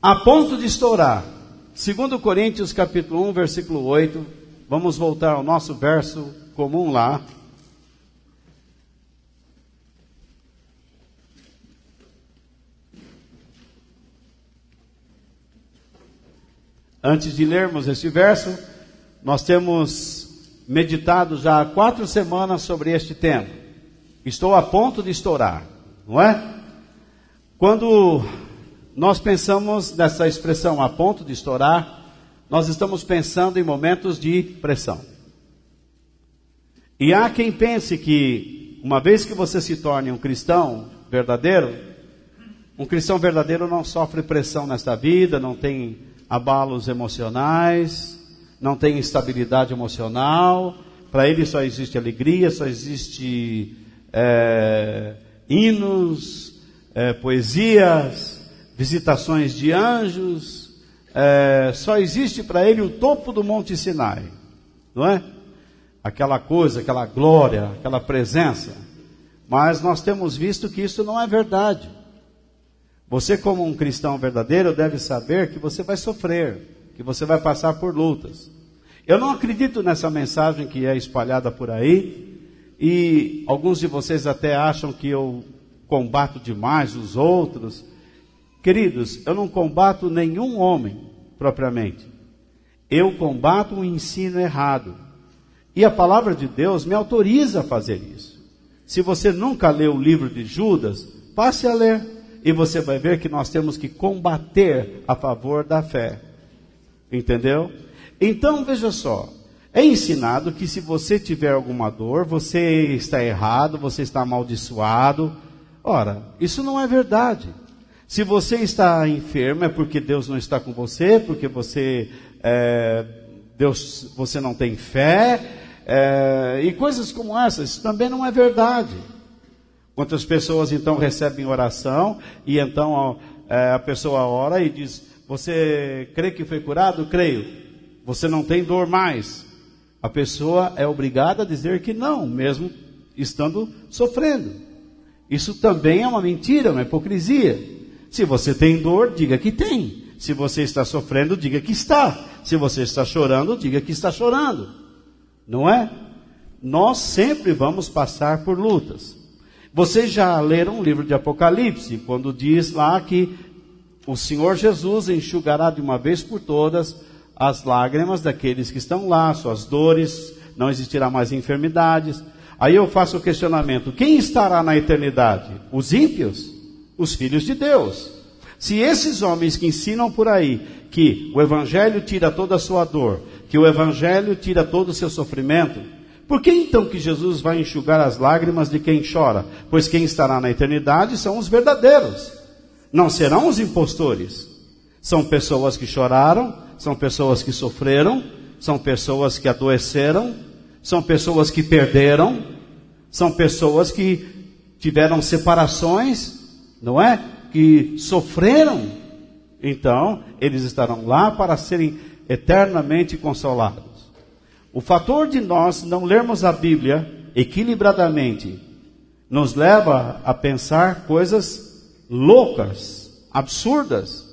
A ponto de estourar. 2 Coríntios capítulo 1, versículo 8. Vamos voltar ao nosso verso comum lá. Antes de lermos esse verso, nós temos meditado já há 4 semanas sobre este tema. Estou a ponto de estourar, não é? Quando nós pensamos nessa expressão, a ponto de estourar, nós estamos pensando em momentos de pressão. E há quem pense que, uma vez que você se torne um cristão verdadeiro não sofre pressão nesta vida, não tem abalos emocionais, não tem instabilidade emocional, para ele só existe alegria, só existe hinos, poesias, visitações de anjos, só existe para ele o topo do Monte Sinai, não é? Aquela coisa, aquela glória, aquela presença. Mas nós temos visto que isso não é verdade. Você, como um cristão verdadeiro, deve saber que você vai sofrer, que você vai passar por lutas. Eu não acredito nessa mensagem que é espalhada por aí, e alguns de vocês até acham que eu combato demais os outros. Queridos, eu não combato nenhum homem, propriamente. Eu combato um ensino errado. E a palavra de Deus me autoriza a fazer isso. Se você nunca leu o livro de Judas, passe a ler. E você vai ver que nós temos que combater a favor da fé. Entendeu? Então, veja só. É ensinado que se você tiver alguma dor, você está errado, você está amaldiçoado. Ora, isso não é verdade. Se você está enfermo, é porque Deus não está com você, porque você não tem fé, e coisas como essas. Isso também não é verdade. Quantas pessoas então recebem oração, e então a pessoa ora e diz: você crê que foi curado? Creio. Você não tem dor mais. A pessoa é obrigada a dizer que não, mesmo estando sofrendo. Isso também é uma mentira, uma hipocrisia. Se você tem dor, diga que tem. Se você está sofrendo, diga que está. Se você está chorando, diga que está chorando. Não é? Nós sempre vamos passar por lutas. Vocês já leram o livro de Apocalipse, quando diz lá que o Senhor Jesus enxugará de uma vez por todas as lágrimas daqueles que estão lá, suas dores, não existirá mais enfermidades. Aí eu faço o questionamento: quem estará na eternidade? Os ímpios? Os filhos de Deus? Se esses homens que ensinam por aí que o Evangelho tira toda a sua dor, que o Evangelho tira todo o seu sofrimento, por que então que Jesus vai enxugar as lágrimas de quem chora? Pois quem estará na eternidade são os verdadeiros, não serão os impostores. São pessoas que choraram, são pessoas que sofreram, são pessoas que adoeceram, são pessoas que perderam, são pessoas que tiveram separações, não é? Que sofreram. Então, eles estarão lá para serem eternamente consolados. O fator de nós não lermos a Bíblia equilibradamente nos leva a pensar coisas loucas, absurdas,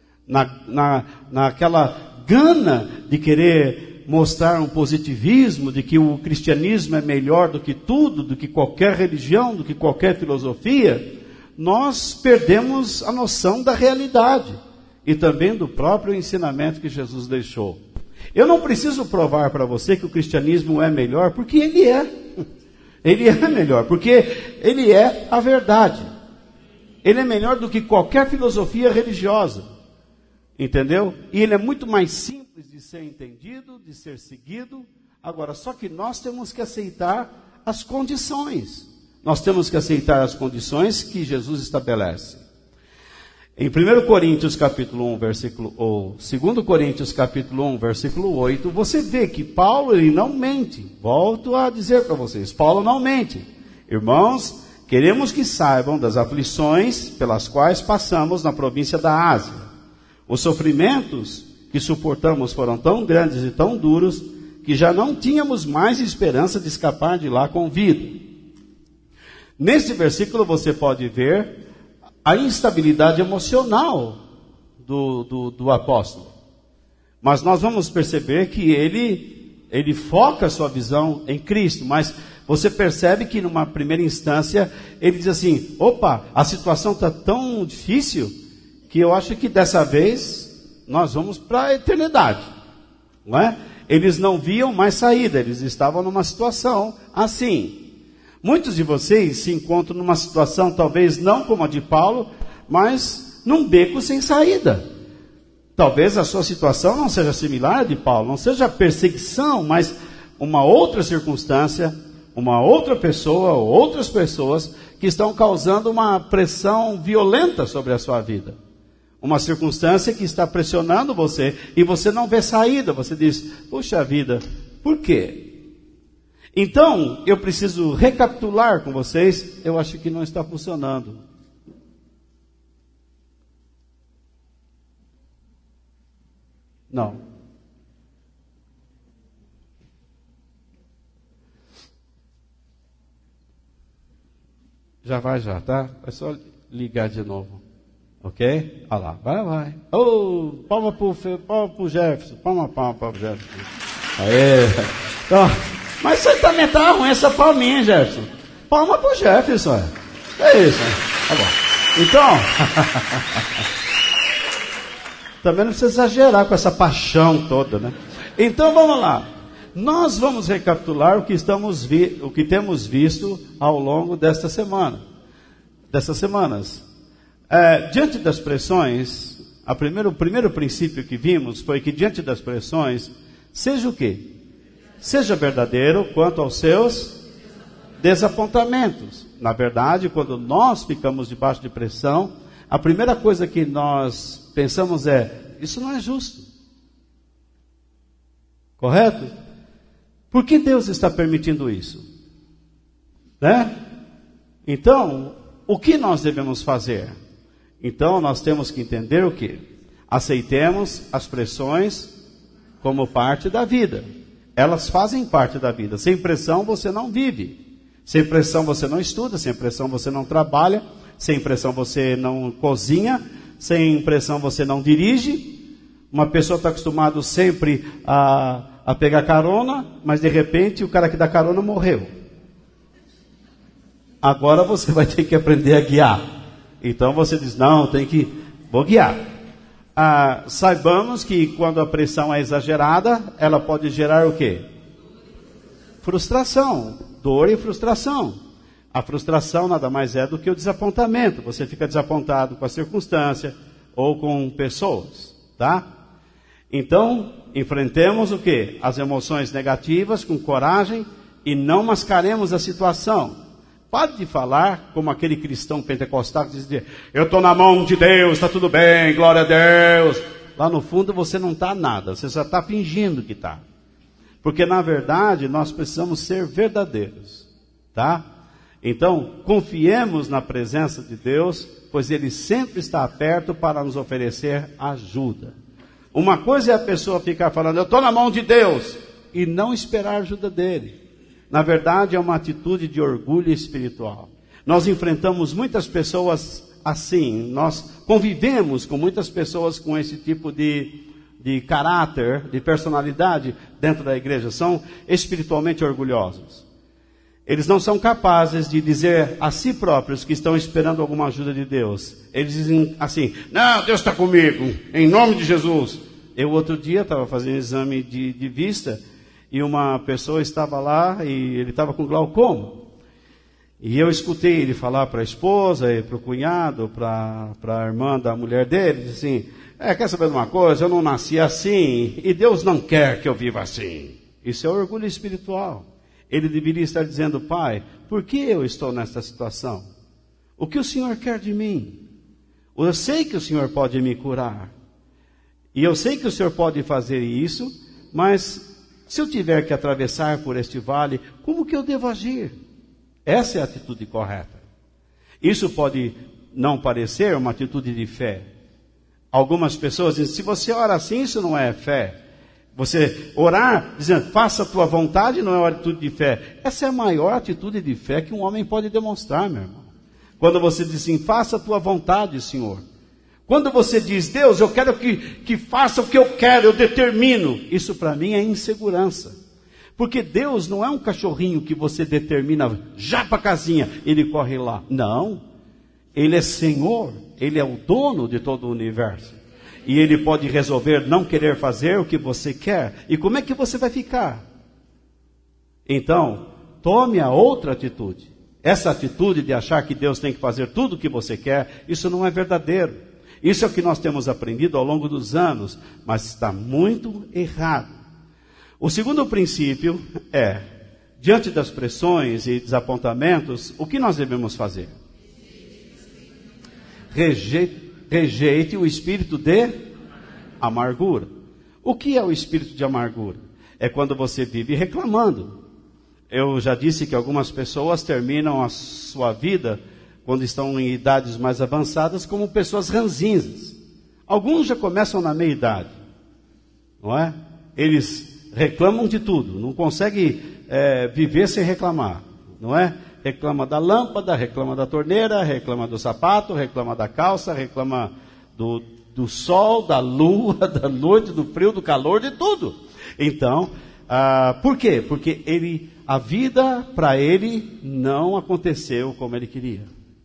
naquela gana de querer mostrar um positivismo, de que o cristianismo é melhor do que tudo, do que qualquer religião, do que qualquer filosofia. Nós perdemos a noção da realidade e também do próprio ensinamento que Jesus deixou. Eu não preciso provar para você que o cristianismo é melhor, porque ele é. Ele é melhor, porque ele é a verdade. Ele é melhor do que qualquer filosofia religiosa. Entendeu? E ele é muito mais simples de ser entendido, de ser seguido. Agora, só que nós temos que aceitar as condições. Nós temos que aceitar as condições que Jesus estabelece. Em 1 Coríntios capítulo 1, versículo, ou 2 Coríntios capítulo 1, versículo 8, você vê que Paulo, ele não mente. Volto a dizer para vocês, Paulo não mente. Irmãos, queremos que saibam das aflições pelas quais passamos na província da Ásia. Os sofrimentos que suportamos foram tão grandes e tão duros, que já não tínhamos mais esperança de escapar de lá com vida. Neste versículo você pode ver a instabilidade emocional do apóstolo. Mas nós vamos perceber que ele foca a sua visão em Cristo, mas você percebe que numa primeira instância ele diz assim, opa, a situação está tão difícil que eu acho que dessa vez nós vamos para a eternidade, não é? Eles não viam mais saída, eles estavam numa situação assim. Muitos de vocês se encontram numa situação talvez não como a de Paulo, mas num beco sem saída. Talvez a sua situação não seja similar à de Paulo, não seja perseguição, mas uma outra circunstância, uma outra pessoa ou outras pessoas que estão causando uma pressão violenta sobre a sua vida. Uma circunstância que está pressionando você e você não vê saída. Você diz, puxa vida, por quê? Então, eu preciso recapitular com vocês, eu acho que não está funcionando. Não. Já vai, tá? É só ligar de novo. Ok? Olha lá, vai. Oh, palma pro Jefferson. Palma pro Jefferson. Aê. Então, mas você também tá ruim essa palminha, Jefferson. Palma pro Jefferson. É isso. Tá bom. Então, também não precisa exagerar com essa paixão toda, né? Então vamos lá. Nós vamos recapitular o que temos visto ao longo dessas semanas. Diante das pressões, o primeiro princípio que vimos foi que diante das pressões, seja o quê? Seja verdadeiro quanto aos seus desapontamentos. Na verdade, quando nós ficamos debaixo de pressão, a primeira coisa que nós pensamos é, isso não é justo. Correto? Por que Deus está permitindo isso? Né? Então, o que nós devemos fazer? Então, nós temos que entender o quê? Aceitemos as pressões como parte da vida. Elas fazem parte da vida. Sem pressão você não vive. Sem pressão você não estuda. Sem pressão você não trabalha. Sem pressão você não cozinha. Sem pressão você não dirige. Uma pessoa está acostumada sempre a pegar carona, mas de repente o cara que dá carona morreu. Agora você vai ter que aprender a guiar. Então você diz, não, vou guiar. Saibamos que quando a pressão é exagerada, ela pode gerar o quê? Frustração, dor e frustração. A frustração nada mais é do que o desapontamento. Você fica desapontado com a circunstância ou com pessoas, tá? Então, enfrentemos o quê? As emoções negativas com coragem e não mascaremos a situação. Pare de falar como aquele cristão pentecostal que diz, eu estou na mão de Deus, está tudo bem, glória a Deus. Lá no fundo você não está nada, você só está fingindo que está. Porque na verdade nós precisamos ser verdadeiros, tá? Então, confiemos na presença de Deus, pois Ele sempre está perto para nos oferecer ajuda. Uma coisa é a pessoa ficar falando, eu estou na mão de Deus, e não esperar a ajuda dele. Na verdade, é uma atitude de orgulho espiritual. Nós enfrentamos muitas pessoas assim, nós convivemos com muitas pessoas com esse tipo de caráter, de personalidade dentro da igreja. São espiritualmente orgulhosos. Eles não são capazes de dizer a si próprios que estão esperando alguma ajuda de Deus. Eles dizem assim, não, Deus está comigo, em nome de Jesus. Eu outro dia estava fazendo exame de vista, e uma pessoa estava lá e ele estava com glaucoma. E eu escutei ele falar para a esposa e para o cunhado, para a irmã da mulher dele, disse assim, quer saber de uma coisa? Eu não nasci assim e Deus não quer que eu viva assim. Isso é orgulho espiritual. Ele deveria estar dizendo, Pai, por que eu estou nesta situação? O que o Senhor quer de mim? Eu sei que o Senhor pode me curar. E eu sei que o Senhor pode fazer isso, mas se eu tiver que atravessar por este vale, como que eu devo agir? Essa é a atitude correta. Isso pode não parecer uma atitude de fé. Algumas pessoas dizem, se você ora assim, isso não é fé. Você orar, dizendo, faça a tua vontade, não é uma atitude de fé. Essa é a maior atitude de fé que um homem pode demonstrar, meu irmão. Quando você diz assim, faça a tua vontade, Senhor. Quando você diz, Deus, eu quero que faça o que eu quero, eu determino. Isso para mim é insegurança. Porque Deus não é um cachorrinho que você determina, já para a casinha, ele corre lá. Não. Ele é Senhor, Ele é o dono de todo o universo. E Ele pode resolver não querer fazer o que você quer. E como é que você vai ficar? Então, tome a outra atitude. Essa atitude de achar que Deus tem que fazer tudo o que você quer, isso não é verdadeiro. Isso é o que nós temos aprendido ao longo dos anos, mas está muito errado. O segundo princípio é, diante das pressões e desapontamentos, o que nós devemos fazer? Rejeite o espírito de amargura. O que é o espírito de amargura? É quando você vive reclamando. Eu já disse que algumas pessoas terminam a sua vida, quando estão em idades mais avançadas, como pessoas ranzinzas. Alguns já começam na meia-idade, não é? Eles reclamam de tudo, não conseguem viver sem reclamar, não é? Reclama da lâmpada, reclama da torneira, reclama do sapato, reclama da calça, reclama do sol, da lua, da noite, do frio, do calor, de tudo. Então, por quê? Porque a vida para ele não aconteceu como ele queria.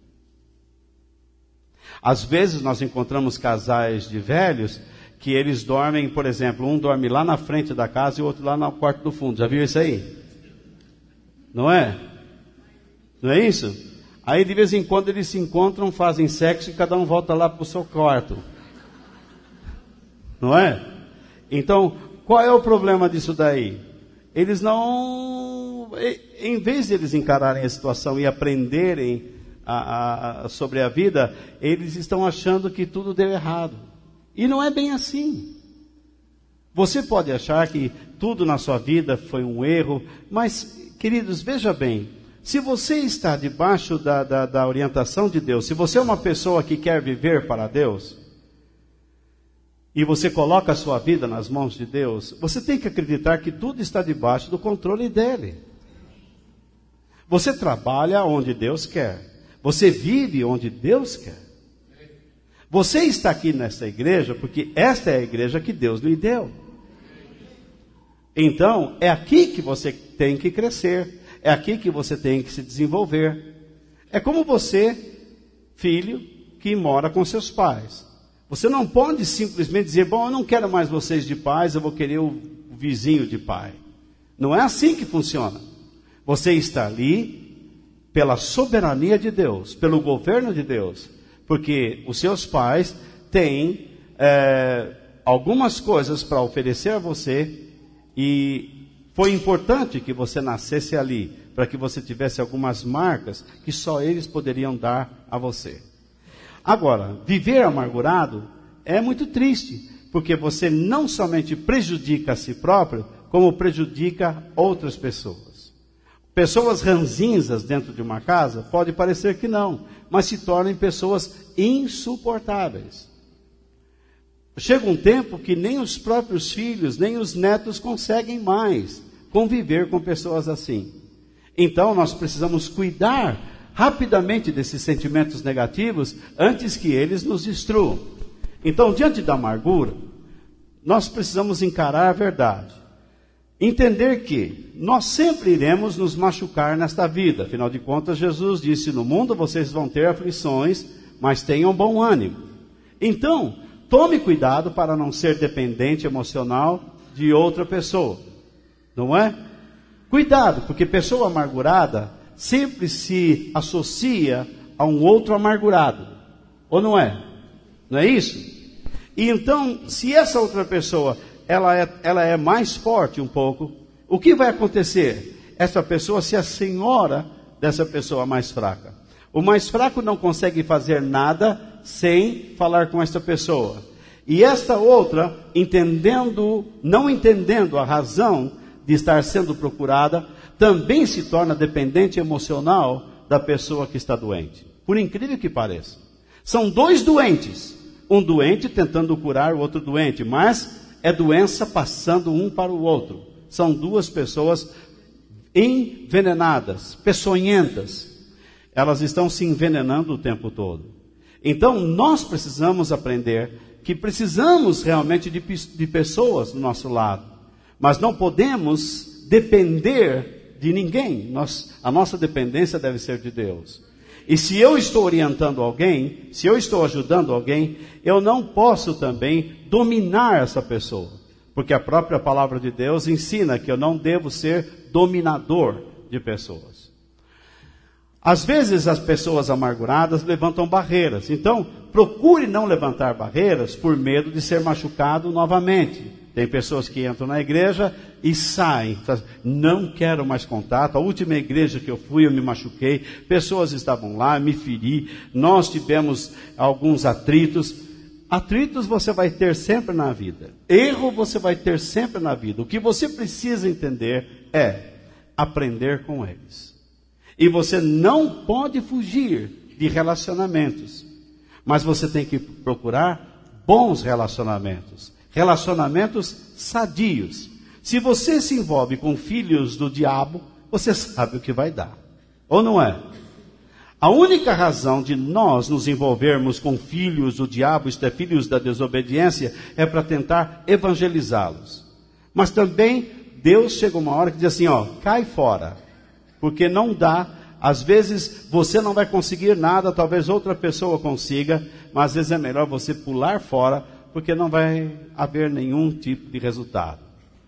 Às vezes nós encontramos casais de velhos que eles dormem, por exemplo, um dorme lá na frente da casa e o outro lá no quarto do fundo. Já viu isso aí? Não é? Não é isso? Aí de vez em quando eles se encontram, fazem sexo e cada um volta lá para o seu quarto. Não é? Então, qual é o problema disso daí? Eles não... Em vez de eles encararem a situação e aprenderem sobre a vida, eles estão achando que tudo deu errado. E não é bem assim. Você pode achar que tudo na sua vida foi um erro, mas, queridos, veja bem, se você está debaixo da orientação de Deus, se você é uma pessoa que quer viver para Deus, e você coloca a sua vida nas mãos de Deus, você tem que acreditar que tudo está debaixo do controle dele. Você trabalha onde Deus quer. Você vive onde Deus quer. Você está aqui nessa igreja porque esta é a igreja que Deus lhe deu. Então, é aqui que você tem que crescer. É aqui que você tem que se desenvolver. É como você, filho, que mora com seus pais. Você não pode simplesmente dizer, bom, eu não quero mais vocês de pais, eu vou querer o vizinho de pai. Não é assim que funciona. Você está ali pela soberania de Deus, pelo governo de Deus, porque os seus pais têm algumas coisas para oferecer a você, e foi importante que você nascesse ali, para que você tivesse algumas marcas que só eles poderiam dar a você. Agora, viver amargurado é muito triste, porque você não somente prejudica a si próprio, como prejudica outras pessoas. Pessoas ranzinzas dentro de uma casa, pode parecer que não, mas se tornem pessoas insuportáveis. Chega um tempo que nem os próprios filhos, nem os netos conseguem mais conviver com pessoas assim. Então nós precisamos cuidar rapidamente desses sentimentos negativos antes que eles nos destruam. Então, diante da amargura, nós precisamos encarar a verdade. Entender que nós sempre iremos nos machucar nesta vida. Afinal de contas, Jesus disse, no mundo vocês vão ter aflições, mas tenham bom ânimo. Então, tome cuidado para não ser dependente emocional de outra pessoa. Não é? Cuidado, porque pessoa amargurada sempre se associa a um outro amargurado. Ou não é? Não é isso? E então, se essa outra pessoa ela é mais forte um pouco, o que vai acontecer? Essa pessoa se assenhora dessa pessoa mais fraca. O mais fraco não consegue fazer nada sem falar com essa pessoa. E esta outra, não entendendo a razão de estar sendo procurada, também se torna dependente emocional da pessoa que está doente. Por incrível que pareça. São dois doentes. Um doente tentando curar o outro doente, mas é doença passando um para o outro. São duas pessoas envenenadas, peçonhentas. Elas estão se envenenando o tempo todo. Então, nós precisamos aprender que precisamos realmente de pessoas do nosso lado. Mas não podemos depender de ninguém. A nossa dependência deve ser de Deus. E se eu estou orientando alguém, se eu estou ajudando alguém, eu não posso também dominar essa pessoa. Porque a própria palavra de Deus ensina que eu não devo ser dominador de pessoas. Às vezes as pessoas amarguradas levantam barreiras. Então, procure não levantar barreiras por medo de ser machucado novamente. Tem pessoas que entram na igreja e saem. Não quero mais contato. A última igreja que eu fui, eu me machuquei. Pessoas estavam lá, me feri. Nós tivemos alguns atritos. Atritos você vai ter sempre na vida. Erro você vai ter sempre na vida. O que você precisa entender é aprender com eles. E você não pode fugir de relacionamentos. Mas você tem que procurar bons relacionamentos. Relacionamentos sadios. Se você se envolve com filhos do diabo, você sabe o que vai dar. Ou não é? A única razão de nós nos envolvermos com filhos do diabo, isto é, filhos da desobediência, é para tentar evangelizá-los. Mas também Deus chega uma hora que diz assim, cai fora. Porque não dá, às vezes você não vai conseguir nada, talvez outra pessoa consiga, mas às vezes é melhor você pular fora, porque não vai haver nenhum tipo de resultado.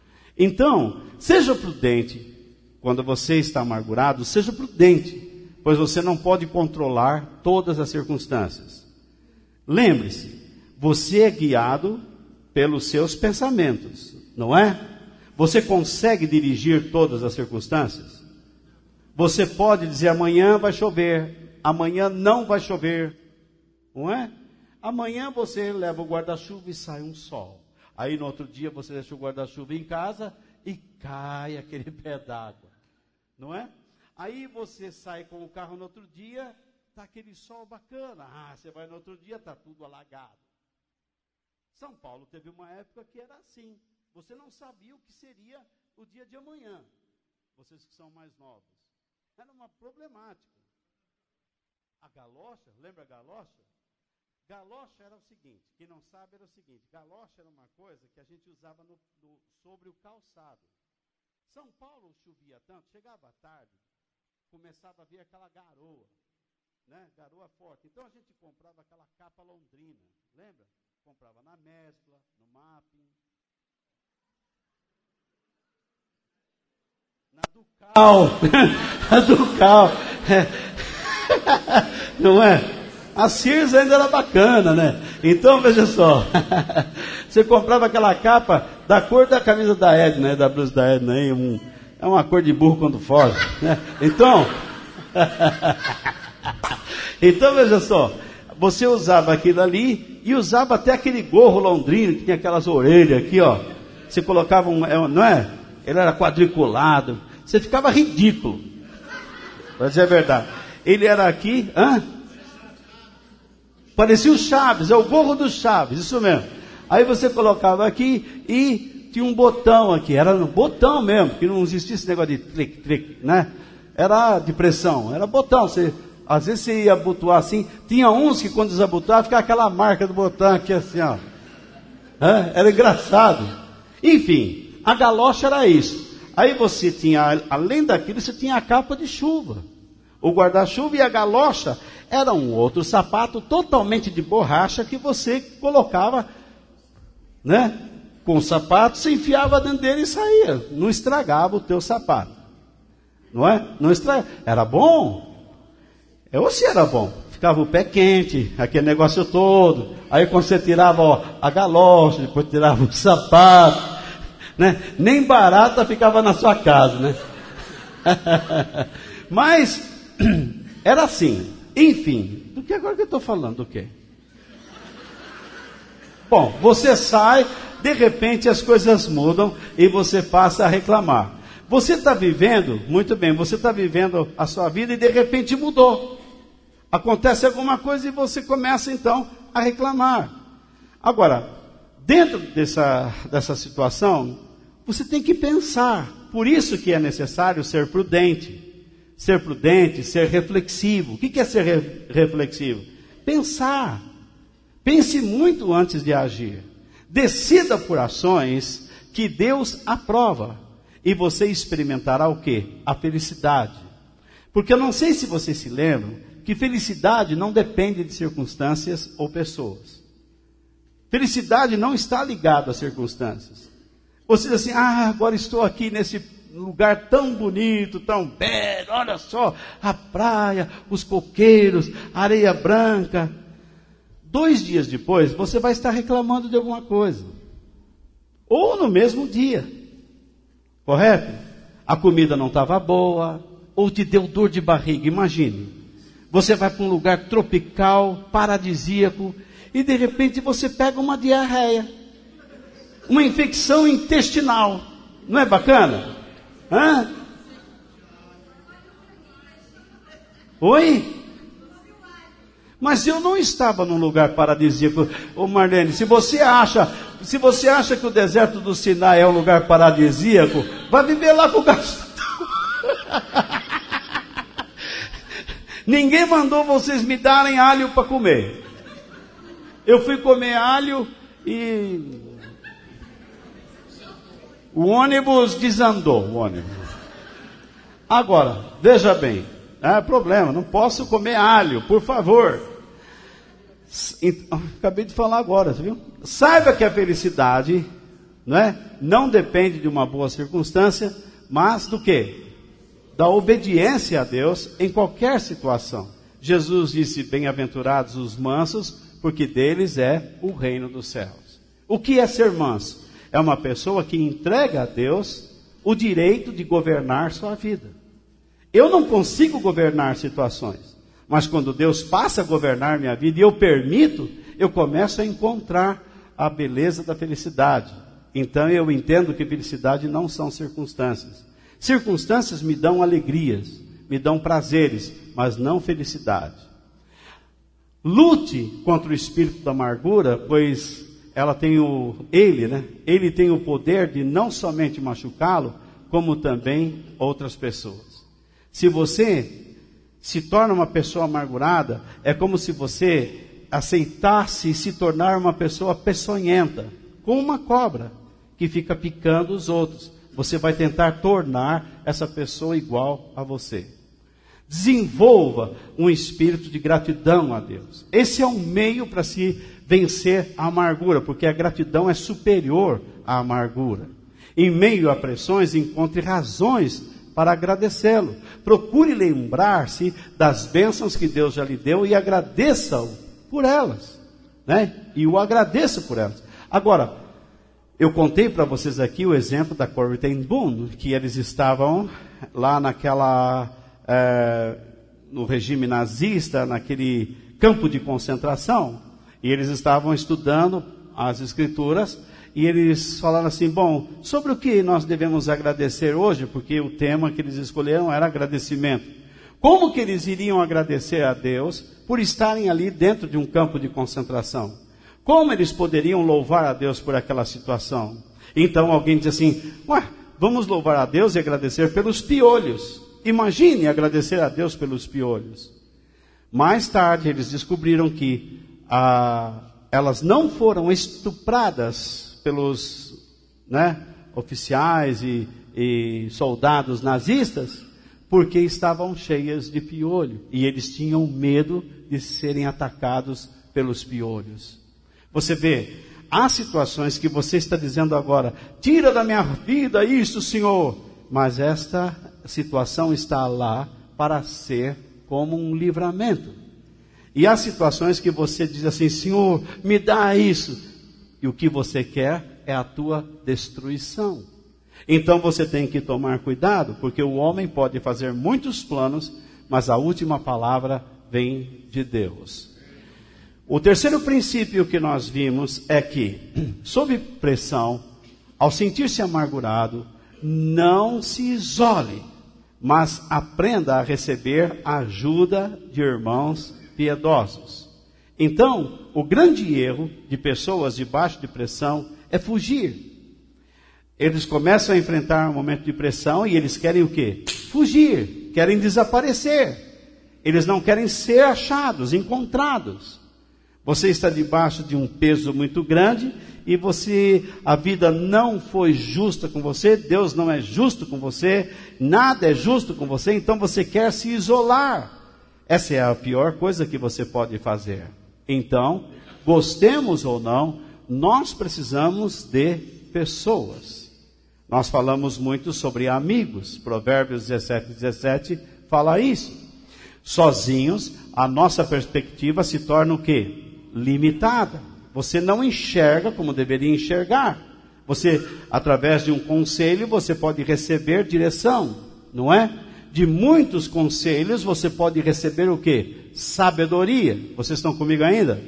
Então, seja prudente, quando você está amargurado, seja prudente, pois você não pode controlar todas as circunstâncias. Lembre-se, você é guiado pelos seus pensamentos, não é? Você consegue dirigir todas as circunstâncias? Você pode dizer, amanhã vai chover, amanhã não vai chover, não é? Amanhã você leva o guarda-chuva e sai um sol. Aí no outro dia você deixa o guarda-chuva em casa e cai aquele pé d'água. Não é? Aí você sai com o carro no outro dia, está aquele sol bacana. Você vai no outro dia, está tudo alagado. São Paulo teve uma época que era assim. Você não sabia o que seria o dia de amanhã. Vocês que são mais novos. Era uma problemática. A galocha, lembra a galocha? Galocha era o seguinte, quem não sabe era o seguinte, galocha era uma coisa que a gente usava sobre o calçado. São Paulo chovia tanto, chegava à tarde, começava a vir aquela garoa, né? Garoa forte. Então a gente comprava aquela capa londrina, lembra? Comprava na Mescla, no Mapping, na Ducal, a Ducal, não é? A Sears ainda era bacana, né? Então, veja só. Você comprava aquela capa da cor da camisa da Edna, da blusa da Edna. É uma cor de burro quando foge. Né? Então, veja só. Você usava aquilo ali e usava até aquele gorro londrino, que tinha aquelas orelhas aqui, ó. Você colocava não é? Ele era quadriculado. Você ficava ridículo. Para dizer a verdade. Ele era aqui, parecia o Chaves, é o gorro do Chaves, isso mesmo. Aí você colocava aqui e tinha um botão aqui, era um botão mesmo, que não existia esse negócio de trick, né? Era de pressão, era botão. Às vezes você ia abotoar assim, tinha uns que quando desabotoava ficava aquela marca do botão aqui assim, ó. Era engraçado. Enfim, a galocha era isso. Aí você tinha, além daquilo, você tinha a capa de chuva. O guarda-chuva e a galocha era um outro sapato totalmente de borracha que você colocava, né? Com o sapato, você enfiava dentro dele e saía. Não estragava o teu sapato. Não é? Não estragava. Era bom? Ou se era bom? Ficava o pé quente, aquele negócio todo. Aí quando você tirava a galocha, depois tirava o sapato, né? Nem barata ficava na sua casa, né? Mas era assim. Enfim, do que agora que eu estou falando? Do quê? Bom, você sai, de repente as coisas mudam e você passa a reclamar. Você está vivendo, muito bem, você está vivendo a sua vida e de repente mudou. Acontece alguma coisa e você começa então a reclamar. Agora, dentro dessa situação, você tem que pensar. Por isso que é necessário ser prudente. Ser prudente, ser reflexivo. O que é ser reflexivo? pensar. Pense muito antes de agir. Decida por ações que Deus aprova. E você experimentará o quê? A felicidade. Porque eu não sei se vocês se lembram que felicidade não depende de circunstâncias ou pessoas. Felicidade não está ligada às circunstâncias. Você diz assim, agora estou aqui nesse lugar tão bonito, tão belo, olha só, a praia, os coqueiros, a areia branca. 2 dias depois, você vai estar reclamando de alguma coisa. Ou no mesmo dia. Correto? A comida não estava boa, ou te deu dor de barriga, imagine. Você vai para um lugar tropical, paradisíaco, e de repente você pega uma diarreia. Uma infecção intestinal. Não é bacana? Hã? Oi? Mas eu não estava num lugar paradisíaco. Ô Marlene, se você acha que o deserto do Sinai é um lugar paradisíaco, vai viver lá com o Gastão. Ninguém mandou vocês me darem alho para comer. Eu fui comer alho e o ônibus desandou. Agora, veja bem, é problema, não posso comer alho, por favor. Acabei de falar agora, você viu? Saiba que a felicidade, não depende de uma boa circunstância, mas do quê? Da obediência a Deus em qualquer situação. Jesus disse, bem-aventurados os mansos, porque deles é o reino dos céus. O que é ser manso? É uma pessoa que entrega a Deus o direito de governar sua vida. Eu não consigo governar situações, mas quando Deus passa a governar minha vida e eu permito, eu começo a encontrar a beleza da felicidade. Então eu entendo que felicidade não são circunstâncias. Circunstâncias me dão alegrias, me dão prazeres, mas não felicidade. Lute contra o espírito da amargura, pois ele tem o poder de não somente machucá-lo, como também outras pessoas. Se você se torna uma pessoa amargurada, é como se você aceitasse se tornar uma pessoa peçonhenta, como uma cobra que fica picando os outros. Você vai tentar tornar essa pessoa igual a você. Desenvolva um espírito de gratidão a Deus. Esse é um meio para se vencer a amargura, porque a gratidão é superior à amargura. Em meio a pressões, encontre razões para agradecê-lo. Procure lembrar-se das bênçãos que Deus já lhe deu e agradeça-o por elas. E o agradeça por elas. Agora, eu contei para vocês aqui o exemplo da Corrie ten Boom, que eles estavam lá no regime nazista, naquele campo de concentração, e eles estavam estudando as escrituras, e eles falaram assim, bom, sobre o que nós devemos agradecer hoje, porque o tema que eles escolheram era agradecimento. Como que eles iriam agradecer a Deus por estarem ali dentro de um campo de concentração? Como eles poderiam louvar a Deus por aquela situação? Então alguém diz assim, vamos louvar a Deus e agradecer pelos piolhos. Imagine agradecer a Deus pelos piolhos. Mais tarde eles descobriram que elas não foram estupradas pelos oficiais e soldados nazistas, porque estavam cheias de piolho. E eles tinham medo de serem atacados pelos piolhos. Você vê, há situações que você está dizendo agora, tira da minha vida isso, Senhor. Mas esta situação está lá para ser como um livramento. E há situações que você diz assim, Senhor, me dá isso. E o que você quer é a tua destruição. Então você tem que tomar cuidado, porque o homem pode fazer muitos planos, mas a última palavra vem de Deus. O terceiro princípio que nós vimos é que, sob pressão, ao sentir-se amargurado, não se isole, mas aprenda a receber a ajuda de irmãos piedosos. Então, o grande erro de pessoas debaixo de pressão é fugir. Eles começam a enfrentar um momento de pressão e eles querem o quê? Fugir, querem desaparecer. Eles não querem ser achados, encontrados. Você está debaixo de um peso muito grande e a vida não foi justa com você, Deus não é justo com você, nada é justo com você, então você quer se isolar. Essa é a pior coisa que você pode fazer. Então, gostemos ou não, nós precisamos de pessoas. Nós falamos muito sobre amigos. Provérbios 17 fala isso. Sozinhos, a nossa perspectiva se torna o quê? Limitada. Você não enxerga como deveria enxergar. Você, através de um conselho, você pode receber direção, não é? De muitos conselhos, você pode receber o quê? Sabedoria. Vocês estão comigo ainda?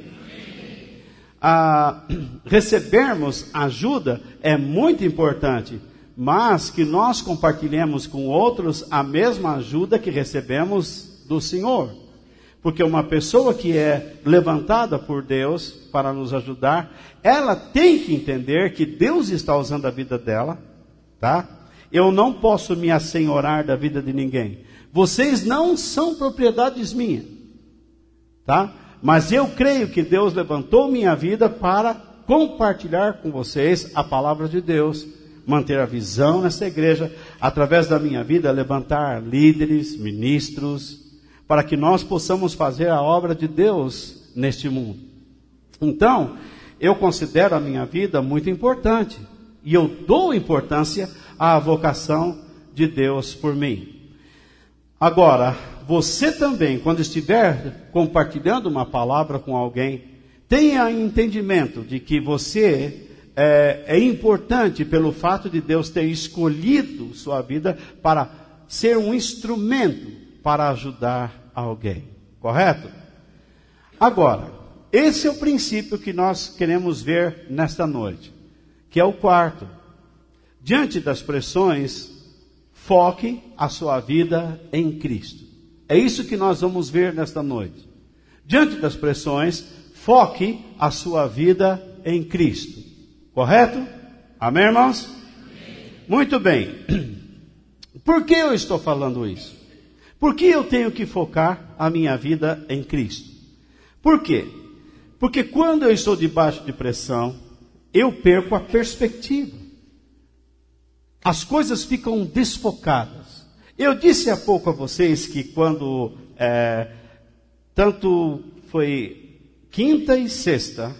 Recebermos ajuda é muito importante, mas que nós compartilhemos com outros a mesma ajuda que recebemos do Senhor. Porque uma pessoa que é levantada por Deus para nos ajudar, ela tem que entender que Deus está usando a vida dela, tá? Eu não posso me assenhorar da vida de ninguém. Vocês não são propriedades minhas, tá? Mas eu creio que Deus levantou minha vida para compartilhar com vocês a palavra de Deus, manter a visão nessa igreja, através da minha vida, levantar líderes, ministros, para que nós possamos fazer a obra de Deus neste mundo. Então, eu considero a minha vida muito importante, e eu dou importância à vocação de Deus por mim. Agora, você também, quando estiver compartilhando uma palavra com alguém, tenha entendimento de que você é importante pelo fato de Deus ter escolhido sua vida para ser um instrumento para ajudar alguém. Correto? Agora, esse é o princípio que nós queremos ver nesta noite, que é o quarto. Diante das pressões, foque a sua vida em Cristo. É isso que nós vamos ver nesta noite. Diante das pressões, foque a sua vida em Cristo. Correto? Amém, irmãos? Amém. Muito bem. Por que eu estou falando isso? Por que eu tenho que focar a minha vida em Cristo? Por quê? Porque quando eu estou debaixo de pressão, eu perco a perspectiva. As coisas ficam desfocadas. Eu disse há pouco a vocês que quando tanto foi quinta e sexta,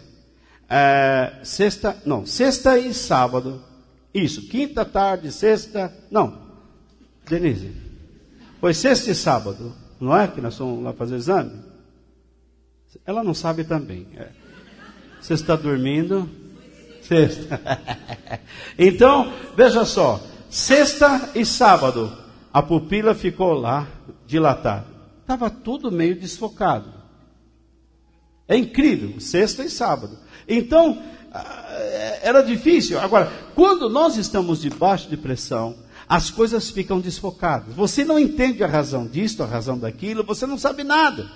sexta e sábado, isso, quinta tarde, sexta, não, Denise, foi sexta e sábado, não é que nós fomos lá fazer exame? Ela não sabe também. Você está dormindo? Sexta. Então, veja só, sexta e sábado, a pupila ficou lá dilatada. Estava tudo meio desfocado. É incrível, sexta e sábado. Então, era difícil. Agora, quando nós estamos debaixo de pressão, as coisas ficam desfocadas. Você não entende a razão disto, a razão daquilo, você não sabe nada.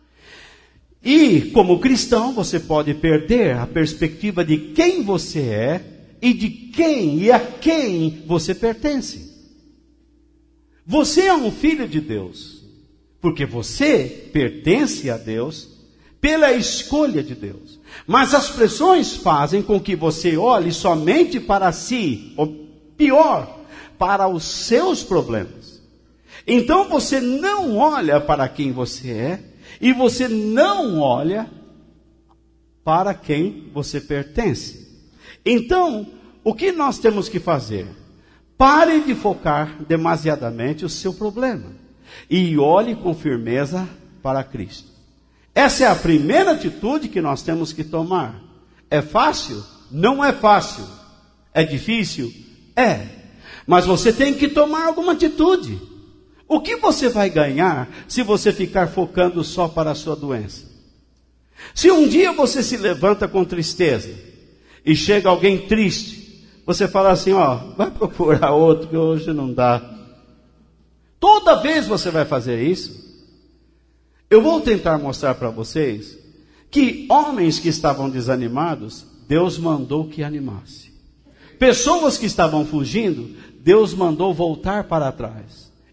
E, como cristão, você pode perder a perspectiva de quem você é e de quem e a quem você pertence. Você é um filho de Deus, porque você pertence a Deus pela escolha de Deus. Mas as pressões fazem com que você olhe somente para si, ou pior, para os seus problemas. Então você não olha para quem você é, e você não olha para quem você pertence. Então, o que nós temos que fazer? Pare de focar demasiadamente o seu problema e olhe com firmeza para Cristo. Essa é a primeira atitude que nós temos que tomar. É fácil? Não é fácil. É difícil? É. Mas você tem que tomar alguma atitude. O que você vai ganhar se você ficar focando só para a sua doença? Se um dia você se levanta com tristeza e chega alguém triste, você fala assim, vai procurar outro que hoje não dá. Toda vez você vai fazer isso. Eu vou tentar mostrar para vocês que homens que estavam desanimados, Deus mandou que animasse. Pessoas que estavam fugindo, Deus mandou voltar para trás.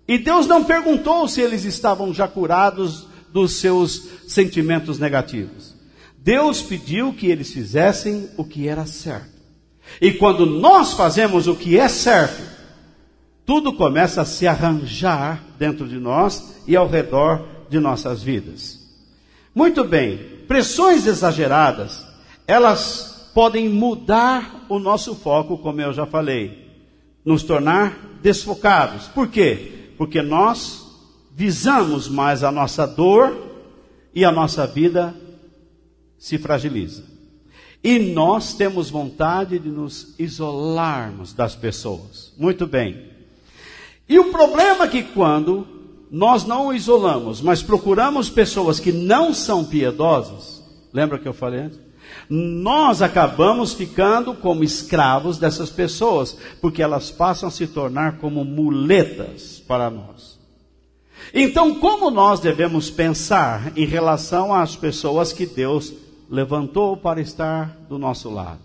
E Deus não perguntou se eles estavam já curados dos seus sentimentos negativos. Deus pediu que eles fizessem o que era certo. E quando nós fazemos o que é certo, tudo começa a se arranjar dentro de nós e ao redor de nossas vidas. Muito bem, pressões exageradas, elas podem mudar o nosso foco, como eu já falei, nos tornar desfocados. Por quê? Porque nós visamos mais a nossa dor e a nossa vida se fragiliza. E nós temos vontade de nos isolarmos das pessoas. Muito bem. E o problema é que quando nós não o isolamos, mas procuramos pessoas que não são piedosas, lembra que eu falei antes? Nós acabamos ficando como escravos dessas pessoas, porque elas passam a se tornar como muletas para nós. Então, como nós devemos pensar em relação às pessoas que Deus levantou para estar do nosso lado?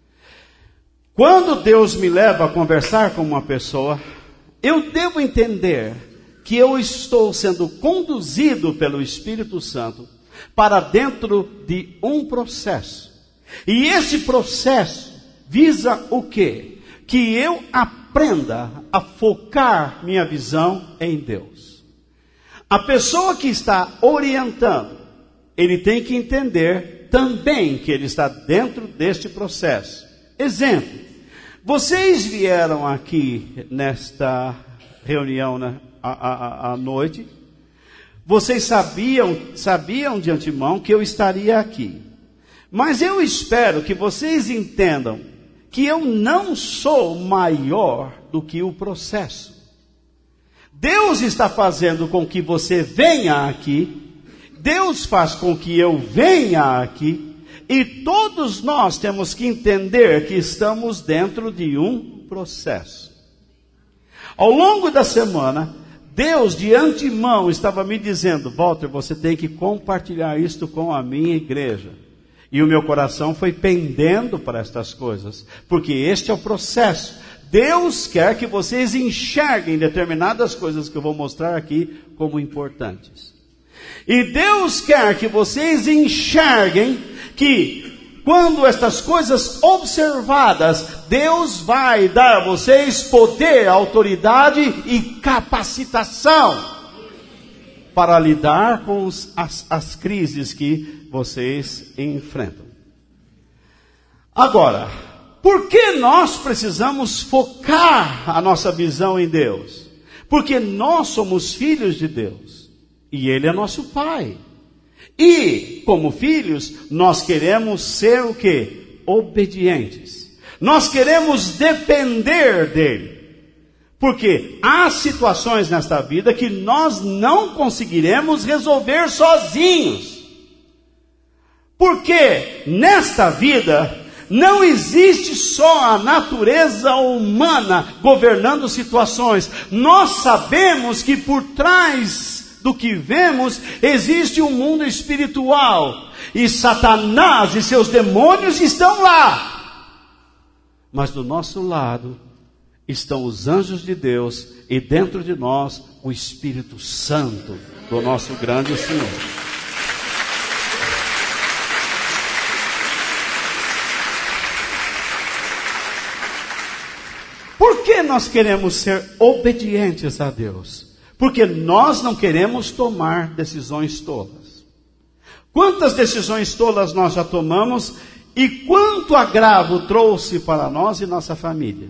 Quando Deus me leva a conversar com uma pessoa, eu devo entender que eu estou sendo conduzido pelo Espírito Santo para dentro de um processo. E esse processo visa o quê? Que eu aprenda a focar minha visão em Deus. A pessoa que está orientando, ele tem que entender também que ele está dentro deste processo. Exemplo, vocês vieram aqui nesta reunião à noite, vocês sabiam de antemão que eu estaria aqui. Mas eu espero que vocês entendam que eu não sou maior do que o processo. Deus está fazendo com que você venha aqui, Deus faz com que eu venha aqui, e todos nós temos que entender que estamos dentro de um processo. Ao longo da semana, Deus de antemão estava me dizendo: Walter, você tem que compartilhar isto com a minha igreja. E o meu coração foi pendendo para estas coisas, porque este é o processo. Deus quer que vocês enxerguem determinadas coisas que eu vou mostrar aqui como importantes. E Deus quer que vocês enxerguem que quando estas coisas observadas, Deus vai dar a vocês poder, autoridade e capacitação para lidar com as crises que vocês enfrentam. Agora, por que nós precisamos focar a nossa visão em Deus? Porque nós somos filhos de Deus e Ele é nosso Pai. E, como filhos, nós queremos ser o quê? Obedientes. Nós queremos depender dEle. Porque há situações nesta vida que nós não conseguiremos resolver sozinhos. Porque nesta vida não existe só a natureza humana governando situações. Nós sabemos que por trás do que vemos existe um mundo espiritual. E Satanás e seus demônios estão lá. Mas do nosso lado estão os anjos de Deus e dentro de nós o Espírito Santo do nosso grande Senhor. Por que nós queremos ser obedientes a Deus? Porque nós não queremos tomar decisões tolas. Quantas decisões tolas nós já tomamos e quanto agravo trouxe para nós e nossa família?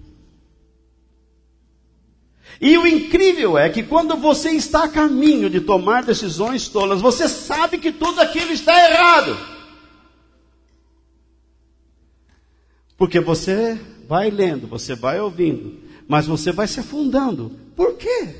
E o incrível é que quando você está a caminho de tomar decisões tolas, você sabe que tudo aquilo está errado. Porque você vai lendo, você vai ouvindo, mas você vai se afundando. Por quê?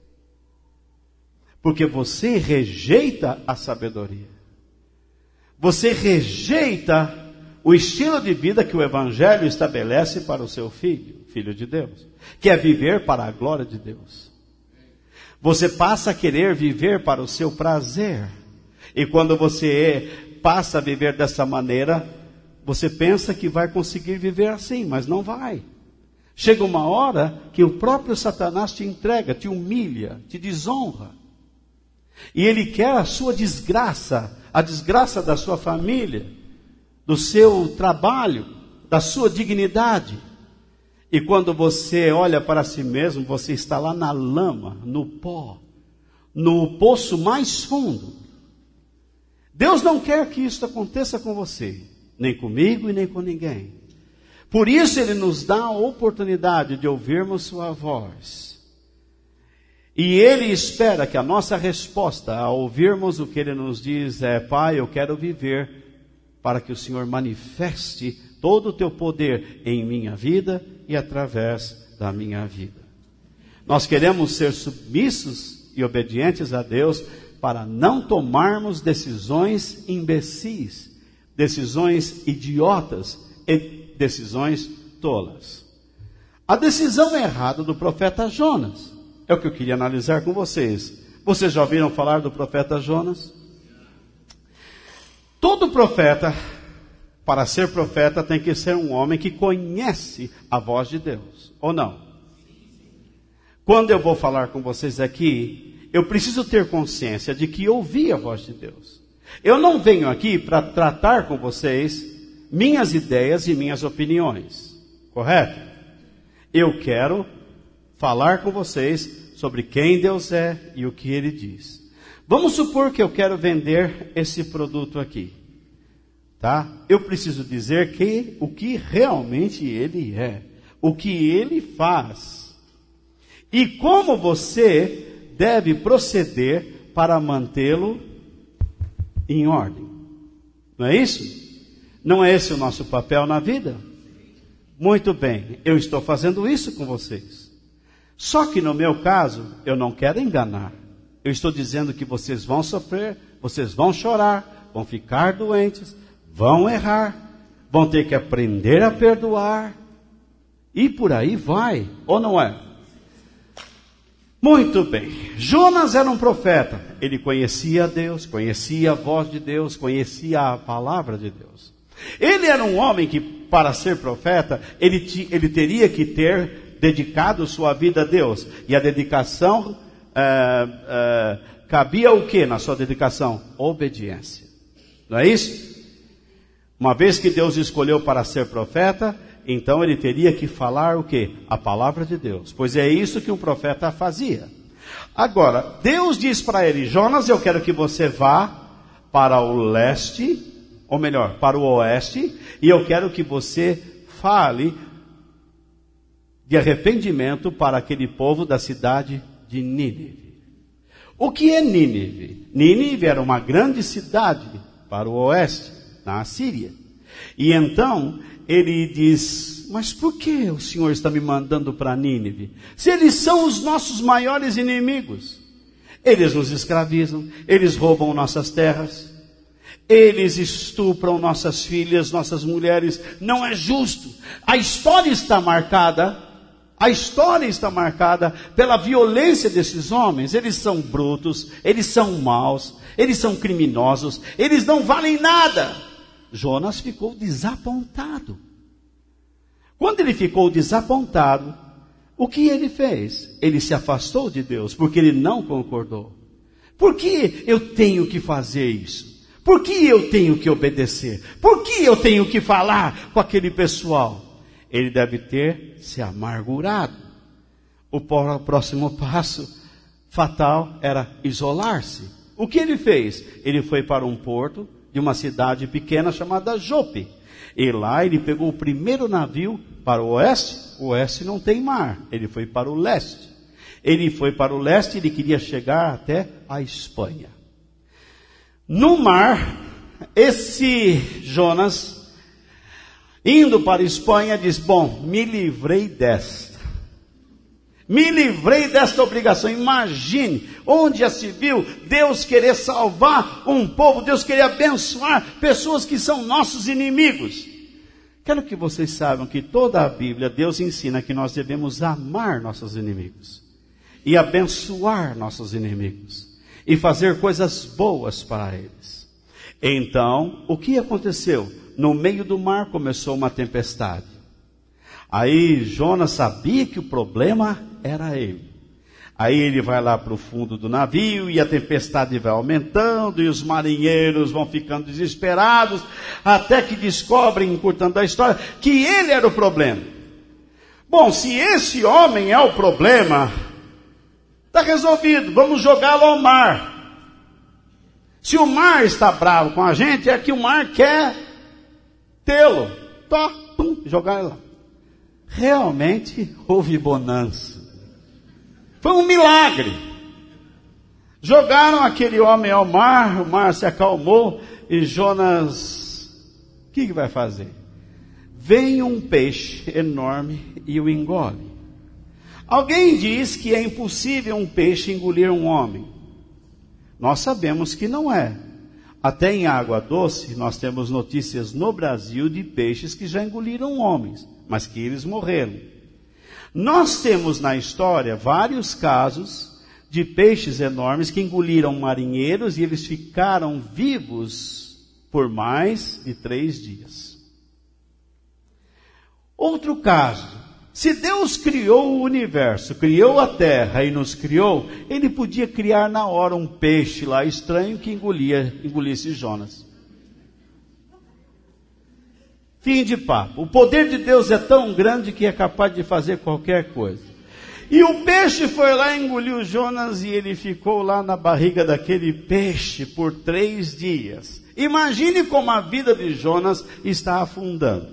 Porque você rejeita a sabedoria. Você rejeita o estilo de vida que o Evangelho estabelece para o seu filho, filho de Deus, que é viver para a glória de Deus. Você passa a querer viver para o seu prazer. E quando você passa a viver dessa maneira, você pensa que vai conseguir viver assim, mas não vai. Chega uma hora que o próprio Satanás te entrega, te humilha, te desonra. E ele quer a sua desgraça, a desgraça da sua família, do seu trabalho, da sua dignidade. E quando você olha para si mesmo, você está lá na lama, no pó, no poço mais fundo. Deus não quer que isso aconteça com você, nem comigo e nem com ninguém. Por isso Ele nos dá a oportunidade de ouvirmos sua voz. E Ele espera que a nossa resposta ao ouvirmos o que Ele nos diz é: Pai, eu quero viver para que o Senhor manifeste todo o teu poder em minha vida e através da minha vida. Nós queremos ser submissos e obedientes a Deus para não tomarmos decisões imbecis, decisões idiotas e decisões tolas. A decisão errada do profeta Jonas é o que eu queria analisar com vocês. Vocês já ouviram falar do profeta Jonas? Todo profeta, para ser profeta, tem que ser um homem que conhece a voz de Deus, ou não? Quando eu vou falar com vocês aqui, eu preciso ter consciência de que ouvi a voz de Deus. Eu não venho aqui para tratar com vocês minhas ideias e minhas opiniões, correto? Eu quero falar com vocês sobre quem Deus é e o que Ele diz. Vamos supor que eu quero vender esse produto aqui, tá? Eu preciso dizer o que realmente Ele é, o que Ele faz e como você deve proceder para mantê-lo em ordem. Não é isso? Não é esse o nosso papel na vida? Muito bem, eu estou fazendo isso com vocês. Só que no meu caso, eu não quero enganar. Eu estou dizendo que vocês vão sofrer, vocês vão chorar, vão ficar doentes, vão errar, vão ter que aprender a perdoar, e por aí vai, ou não é? Muito bem, Jonas era um profeta, ele conhecia Deus, conhecia a voz de Deus, conhecia a palavra de Deus. Ele era um homem que, para ser profeta, ele teria que ter dedicado sua vida a Deus. E a dedicação, cabia o que na sua dedicação? Obediência. Não é isso? Uma vez que Deus escolheu para ser profeta, então ele teria que falar o que? A palavra de Deus. Pois é isso que um profeta fazia. Agora, Deus diz para ele: Jonas, eu quero que você vá para o leste, ou melhor, para o oeste, e eu quero que você fale de arrependimento para aquele povo da cidade de Nínive. O que é Nínive? Nínive era uma grande cidade para o oeste, na Assíria. E então ele diz: mas por que o Senhor está me mandando para Nínive? Se eles são os nossos maiores inimigos. Eles nos escravizam, eles roubam nossas terras, eles estupram nossas filhas, nossas mulheres. Não é justo. A história está marcada pela violência desses homens. Eles são brutos, eles são maus, eles são criminosos, eles não valem nada. Jonas ficou desapontado. Quando ele ficou desapontado, o que ele fez? Ele se afastou de Deus, porque ele não concordou. Por que eu tenho que fazer isso? Por que eu tenho que obedecer? Por que eu tenho que falar com aquele pessoal? Ele deve ter se amargurado. O próximo passo fatal era isolar-se. O que ele fez? Ele foi para um porto de uma cidade pequena chamada Jope. E lá ele pegou o primeiro navio para o oeste. O oeste não tem mar. Ele foi para o leste. Ele foi para o leste e ele queria chegar até a Espanha. No mar, esse Jonas, indo para a Espanha, diz: bom, me livrei desta. Me livrei desta obrigação. Imagine, onde já se viu Deus querer salvar um povo, Deus querer abençoar pessoas que são nossos inimigos. Quero que vocês saibam que toda a Bíblia, Deus ensina que nós devemos amar nossos inimigos e abençoar nossos inimigos e fazer coisas boas para eles. Então, o que aconteceu? No meio do mar começou uma tempestade. Aí Jonas sabia que o problema era ele. Aí ele vai lá para o fundo do navio e a tempestade vai aumentando e os marinheiros vão ficando desesperados até que descobrem, encurtando a história, que ele era o problema. Bom, se esse homem é o problema, está resolvido, vamos jogá-lo ao mar. Se o mar está bravo com a gente, é que o mar quer tê-lo. Tá, pum, jogar ele lá. Realmente houve bonança. Foi um milagre. Jogaram aquele homem ao mar, o mar se acalmou e Jonas, o que vai fazer? Vem um peixe enorme e o engole. Alguém diz que é impossível um peixe engolir um homem. Nós sabemos que não é. Até em água doce, nós temos notícias no Brasil de peixes que já engoliram homens, mas que eles morreram. Nós temos na história vários casos de peixes enormes que engoliram marinheiros e eles ficaram vivos por mais de 3 dias. Outro caso, se Deus criou o universo, criou a terra e nos criou, ele podia criar na hora um peixe lá estranho que engolisse Jonas. Fim de papo. O poder de Deus é tão grande que é capaz de fazer qualquer coisa. E o peixe foi lá e engoliu Jonas e ele ficou lá na barriga daquele peixe por 3 dias. Imagine como a vida de Jonas está afundando.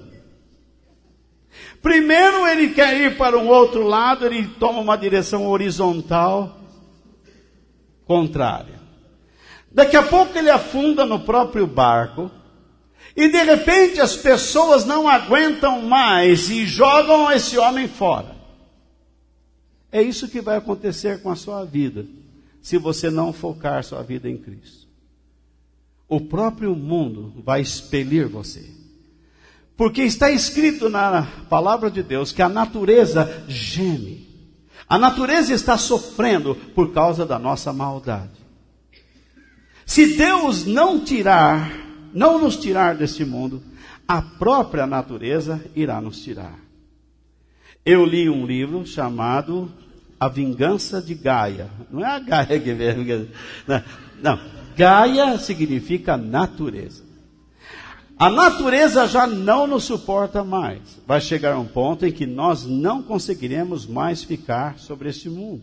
Primeiro ele quer ir para um outro lado, ele toma uma direção horizontal contrária. Daqui a pouco ele afunda no próprio barco. E de repente as pessoas não aguentam mais e jogam esse homem fora. É isso que vai acontecer com a sua vida, se você não focar sua vida em Cristo. O próprio mundo vai expelir você. Porque está escrito na palavra de Deus que a natureza geme. A natureza está sofrendo por causa da nossa maldade. Se Deus não nos tirar deste mundo, a própria natureza irá nos tirar. Eu li um livro chamado A Vingança de Gaia. Não é a Gaia que vem. Não. Gaia significa natureza. A natureza já não nos suporta mais. Vai chegar um ponto em que nós não conseguiremos mais ficar sobre este mundo.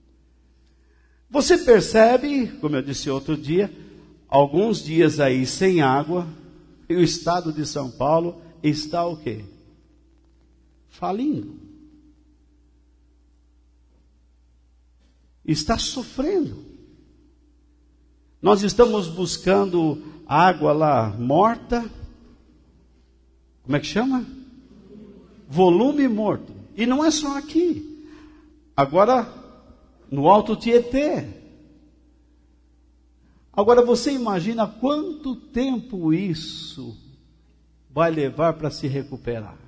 Você percebe, como eu disse outro dia, alguns dias aí sem água, e o estado de São Paulo está o quê? Falindo. Está sofrendo. Nós estamos buscando água lá morta. Como é que chama? Volume morto. E não é só aqui. Agora, no Alto Tietê. Agora você imagina quanto tempo isso vai levar para se recuperar.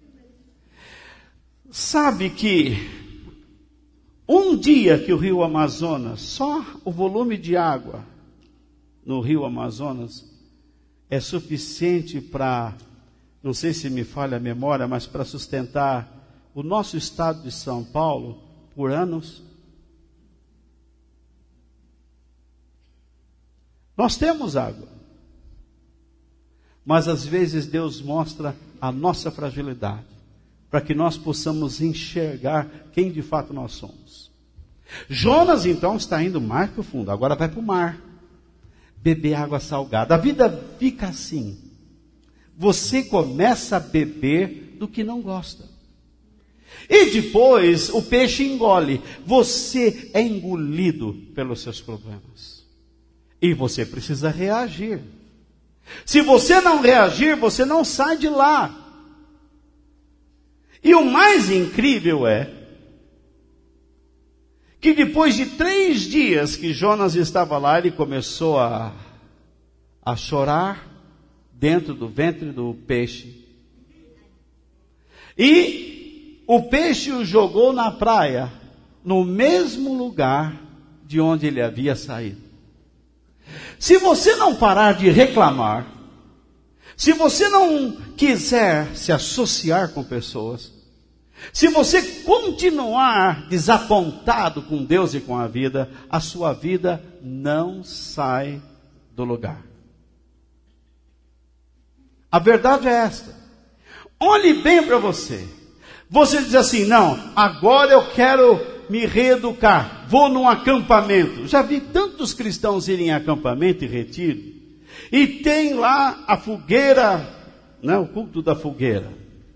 Sabe que um dia que o rio Amazonas, só o volume de água no rio Amazonas é suficiente para, não sei se me falha a memória, mas para sustentar o nosso estado de São Paulo por anos. Nós temos água, mas às vezes Deus mostra a nossa fragilidade, para que nós possamos enxergar quem de fato nós somos. Jonas então está indo mais profundo, agora vai para o mar, beber água salgada. A vida fica assim, você começa a beber do que não gosta. E depois o peixe engole, você é engolido pelos seus problemas. E você precisa reagir. Se você não reagir, você não sai de lá. E o mais incrível é que depois de 3 dias que Jonas estava lá, ele começou a chorar dentro do ventre do peixe. E o peixe o jogou na praia, no mesmo lugar de onde ele havia saído. Se você não parar de reclamar, se você não quiser se associar com pessoas, Se você continuar desapontado com Deus e com a vida, a sua vida não sai do lugar. A verdade é esta. Olhe bem para você. Você diz assim, não, agora eu quero me reeducar, vou num acampamento. Já vi tantos cristãos irem em acampamento e retiro, e tem lá a fogueira, né, o culto da fogueira.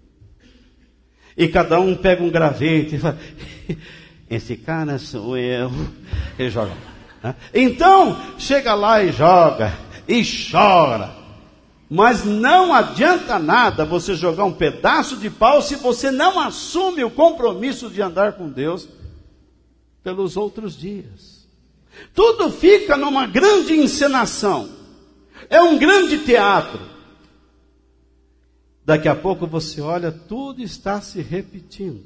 E cada um pega um gravete e fala, esse cara sou eu. E joga. Então, chega lá e joga, e chora. Mas não adianta nada você jogar um pedaço de pau se você não assume o compromisso de andar com Deus pelos outros dias. Tudo fica numa grande encenação. É um grande teatro. Daqui a pouco você olha, tudo está se repetindo.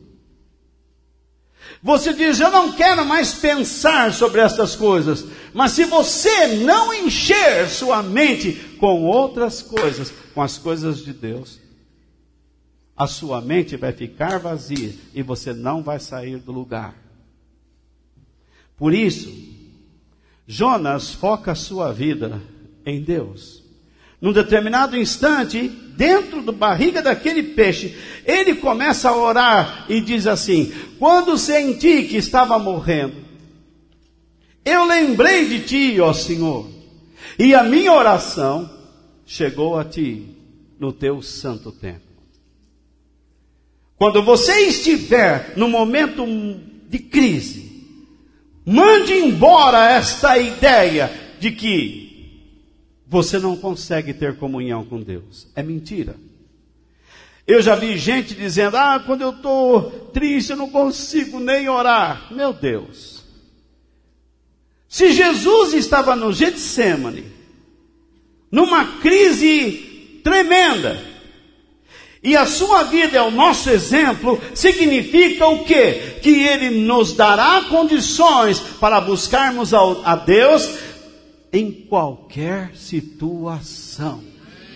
Você diz, eu não quero mais pensar sobre essas coisas. Mas se você não encher sua mente com outras coisas, com as coisas de Deus, a sua mente vai ficar vazia e você não vai sair do lugar. Por isso, Jonas foca a sua vida em Deus. Num determinado instante, dentro da barriga daquele peixe, ele começa a orar e diz assim, quando senti que estava morrendo, eu lembrei de ti, ó Senhor, e a minha oração chegou a ti no teu santo templo. Quando você estiver no momento de crise, mande embora esta ideia de que você não consegue ter comunhão com Deus. É mentira. Eu já vi gente dizendo, quando eu estou triste eu não consigo nem orar. Meu Deus. Se Jesus estava no Getsêmani, numa crise tremenda, e a sua vida é o nosso exemplo, significa o quê? Que Ele nos dará condições para buscarmos a Deus em qualquer situação.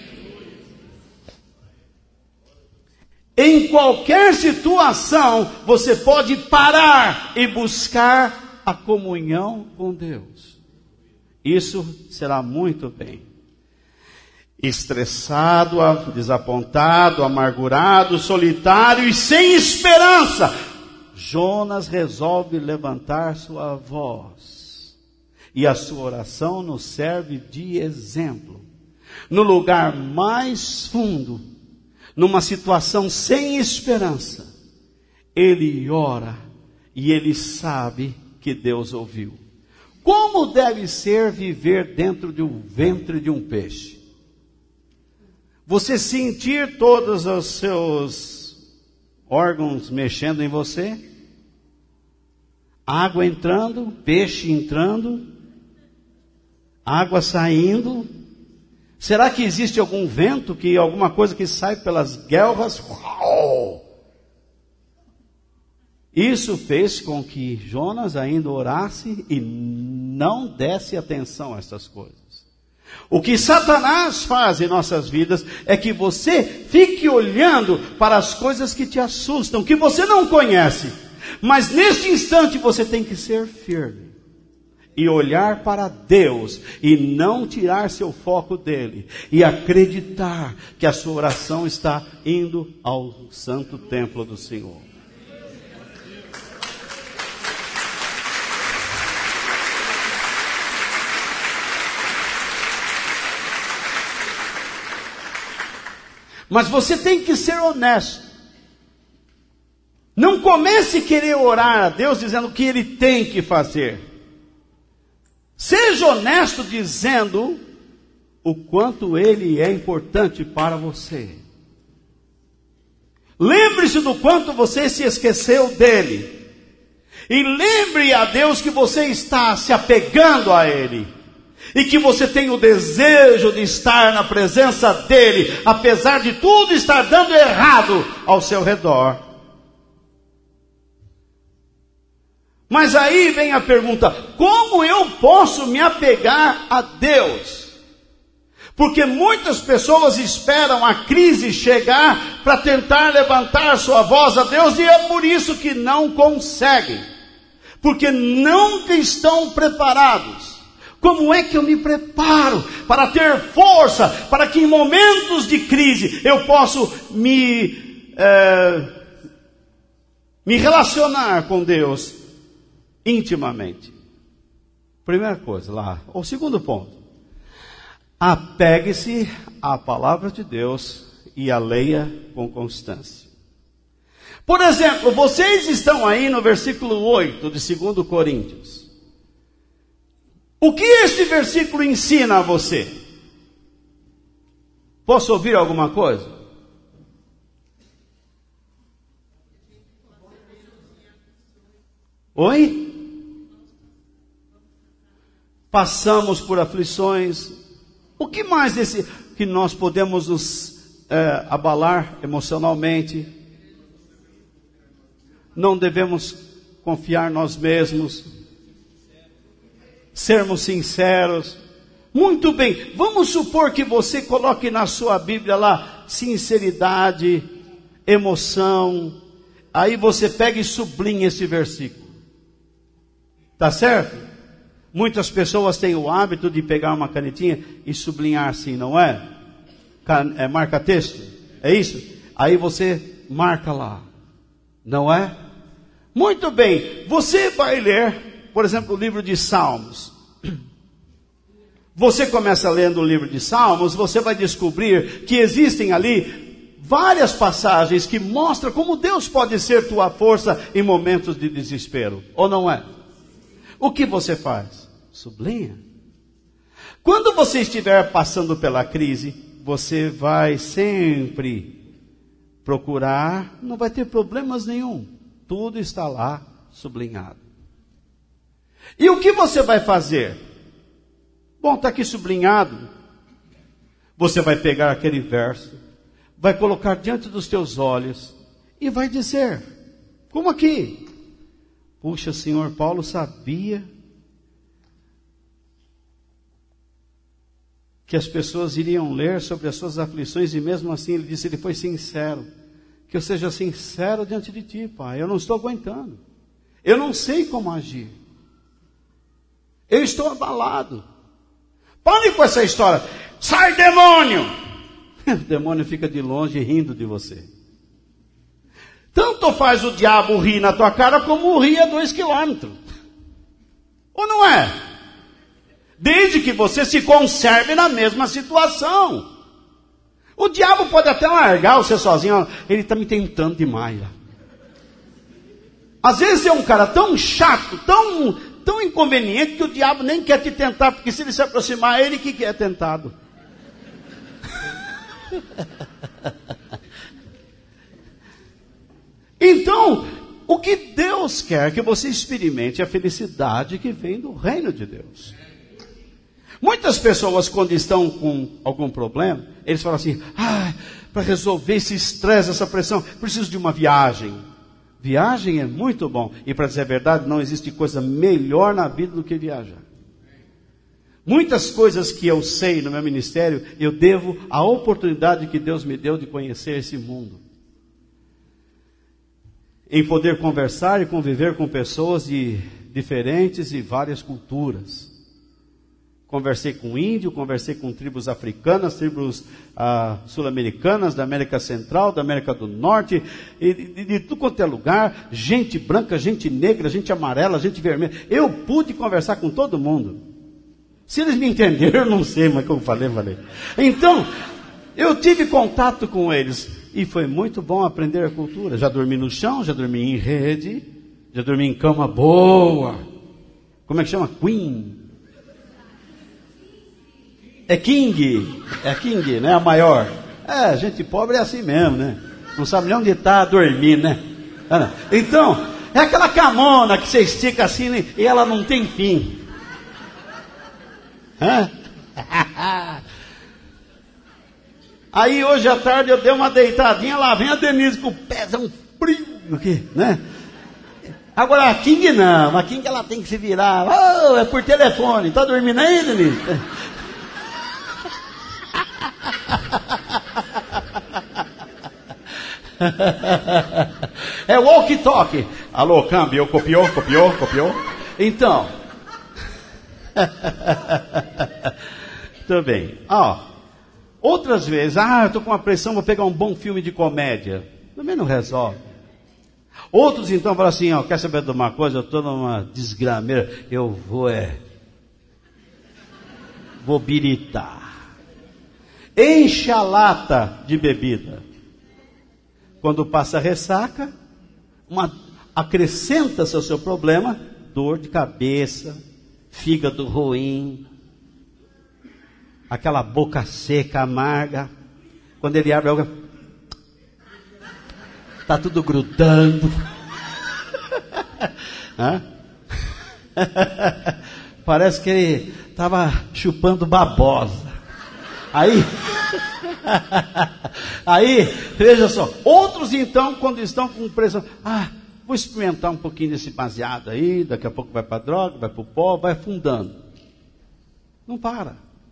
Em qualquer situação, você pode parar e buscar a comunhão com Deus. Isso será muito bem. Estressado, desapontado, amargurado, solitário e sem esperança, Jonas resolve levantar sua voz. E a sua oração nos serve de exemplo. No lugar mais fundo, numa situação sem esperança, ele ora e ele sabe que Deus ouviu. Como deve ser viver dentro de um ventre de um peixe? Você sentir todos os seus órgãos mexendo em você? Água entrando, peixe entrando, água saindo. Será que existe algum vento, alguma coisa que sai pelas guelras? Isso fez com que Jonas ainda orasse e não desse atenção a essas coisas. O que Satanás faz em nossas vidas é que você fique olhando para as coisas que te assustam, que você não conhece. Mas neste instante você tem que ser firme e olhar para Deus e não tirar seu foco dele e acreditar que a sua oração está indo ao santo templo do Senhor. Mas você tem que ser honesto. Não comece a querer orar a Deus dizendo o que Ele tem que fazer. Seja honesto dizendo o quanto Ele é importante para você. Lembre-se do quanto você se esqueceu dEle. E lembre a Deus que você está se apegando a Ele. E que você tem o desejo de estar na presença dEle, apesar de tudo estar dando errado ao seu redor. Mas aí vem a pergunta, como eu posso me apegar a Deus? Porque muitas pessoas esperam a crise chegar para tentar levantar sua voz a Deus, e é por isso que não conseguem. Porque nunca estão preparados. Como é que eu me preparo para ter força, para que em momentos de crise eu possa me relacionar com Deus intimamente? Primeira coisa lá, o segundo ponto. Apegue-se à palavra de Deus e a leia com constância. Por exemplo, vocês estão aí no versículo 8 de 2 Coríntios. O que este versículo ensina a você? Posso ouvir alguma coisa? Oi? Passamos por aflições. O que mais que nós podemos nos abalar emocionalmente? Não devemos confiar nós mesmos. Sermos sinceros. Muito bem, vamos supor que você coloque na sua Bíblia lá sinceridade, emoção. Aí você pega e sublinha esse versículo. Tá certo? Muitas pessoas têm o hábito de pegar uma canetinha e sublinhar assim, não é? Marca texto, é isso? Aí você marca lá, não é? Muito bem, você vai ler, por exemplo, o livro de Salmos. Você começa lendo o livro de Salmos, você vai descobrir que existem ali várias passagens que mostram como Deus pode ser tua força em momentos de desespero, ou não é? O que você faz? Sublinha. Quando você estiver passando pela crise, você vai sempre procurar, não vai ter problemas nenhum. Tudo está lá sublinhado. E o que você vai fazer? Bom, está aqui sublinhado. Você vai pegar aquele verso, vai colocar diante dos teus olhos e vai dizer, como aqui? Puxa, Senhor, Paulo sabia que as pessoas iriam ler sobre as suas aflições, e mesmo assim ele disse, ele foi sincero. Que eu seja sincero diante de ti, Pai. Eu não estou aguentando. Eu não sei como agir. Eu estou abalado. Pare com essa história. Sai, demônio! O demônio fica de longe rindo de você. Tanto faz o diabo rir na tua cara como rir a 2 quilômetros. Ou não é? Desde que você se conserve na mesma situação. O diabo pode até largar você sozinho. Ele está me tentando demais. Às vezes é um cara tão chato, tão inconveniente, que o diabo nem quer te tentar, porque se ele se aproximar, é ele que é tentado. Então, o que Deus quer que você experimente é a felicidade que vem do reino de Deus. Muitas pessoas, quando estão com algum problema, eles falam assim, para resolver esse estresse, essa pressão, preciso de uma viagem. Viagem é muito bom. E para dizer a verdade, não existe coisa melhor na vida do que viajar. Muitas coisas que eu sei no meu ministério, eu devo à oportunidade que Deus me deu de conhecer esse mundo. Em poder conversar e conviver com pessoas de diferentes e várias culturas. Conversei com índio, conversei com tribos africanas, tribos sul-americanas, da América Central, da América do Norte, e de tudo quanto é lugar, gente branca, gente negra, gente amarela, gente vermelha. Eu pude conversar com todo mundo. Se eles me entenderam, eu não sei, mas como falei. Então, eu tive contato com eles, e foi muito bom aprender a cultura. Já dormi no chão, já dormi em rede, já dormi em cama boa. Como é que chama? Queen. É king, né? A maior. Gente pobre é assim mesmo, né? Não sabe nem onde está dormindo, né? Então, é aquela camona que você estica assim e ela não tem fim. Aí hoje à tarde eu dei uma deitadinha, lá vem a Denise com o pé, um frio aqui, né? Agora a King não, a King ela tem que se virar. É por telefone, tá dormindo aí, Denise? É walkie-talkie. Alô, câmbio, copiou. Então. Tudo bem. Outras vezes, eu estou com uma pressão, vou pegar um bom filme de comédia. Também não resolve. Outros então falam assim, quer saber de uma coisa? Eu estou numa desgrameira, eu vou biritar. Enche a lata de bebida. Quando passa a ressaca, acrescenta-se ao seu problema, dor de cabeça, fígado ruim, aquela boca seca, amarga. Quando ele abre a boca, está tudo grudando. Parece que ele estava chupando babosa. Aí, veja só. Outros então, quando estão com pressão, vou experimentar um pouquinho desse baseado aí, daqui a pouco vai para a droga, vai para o pó, vai afundando. Não para.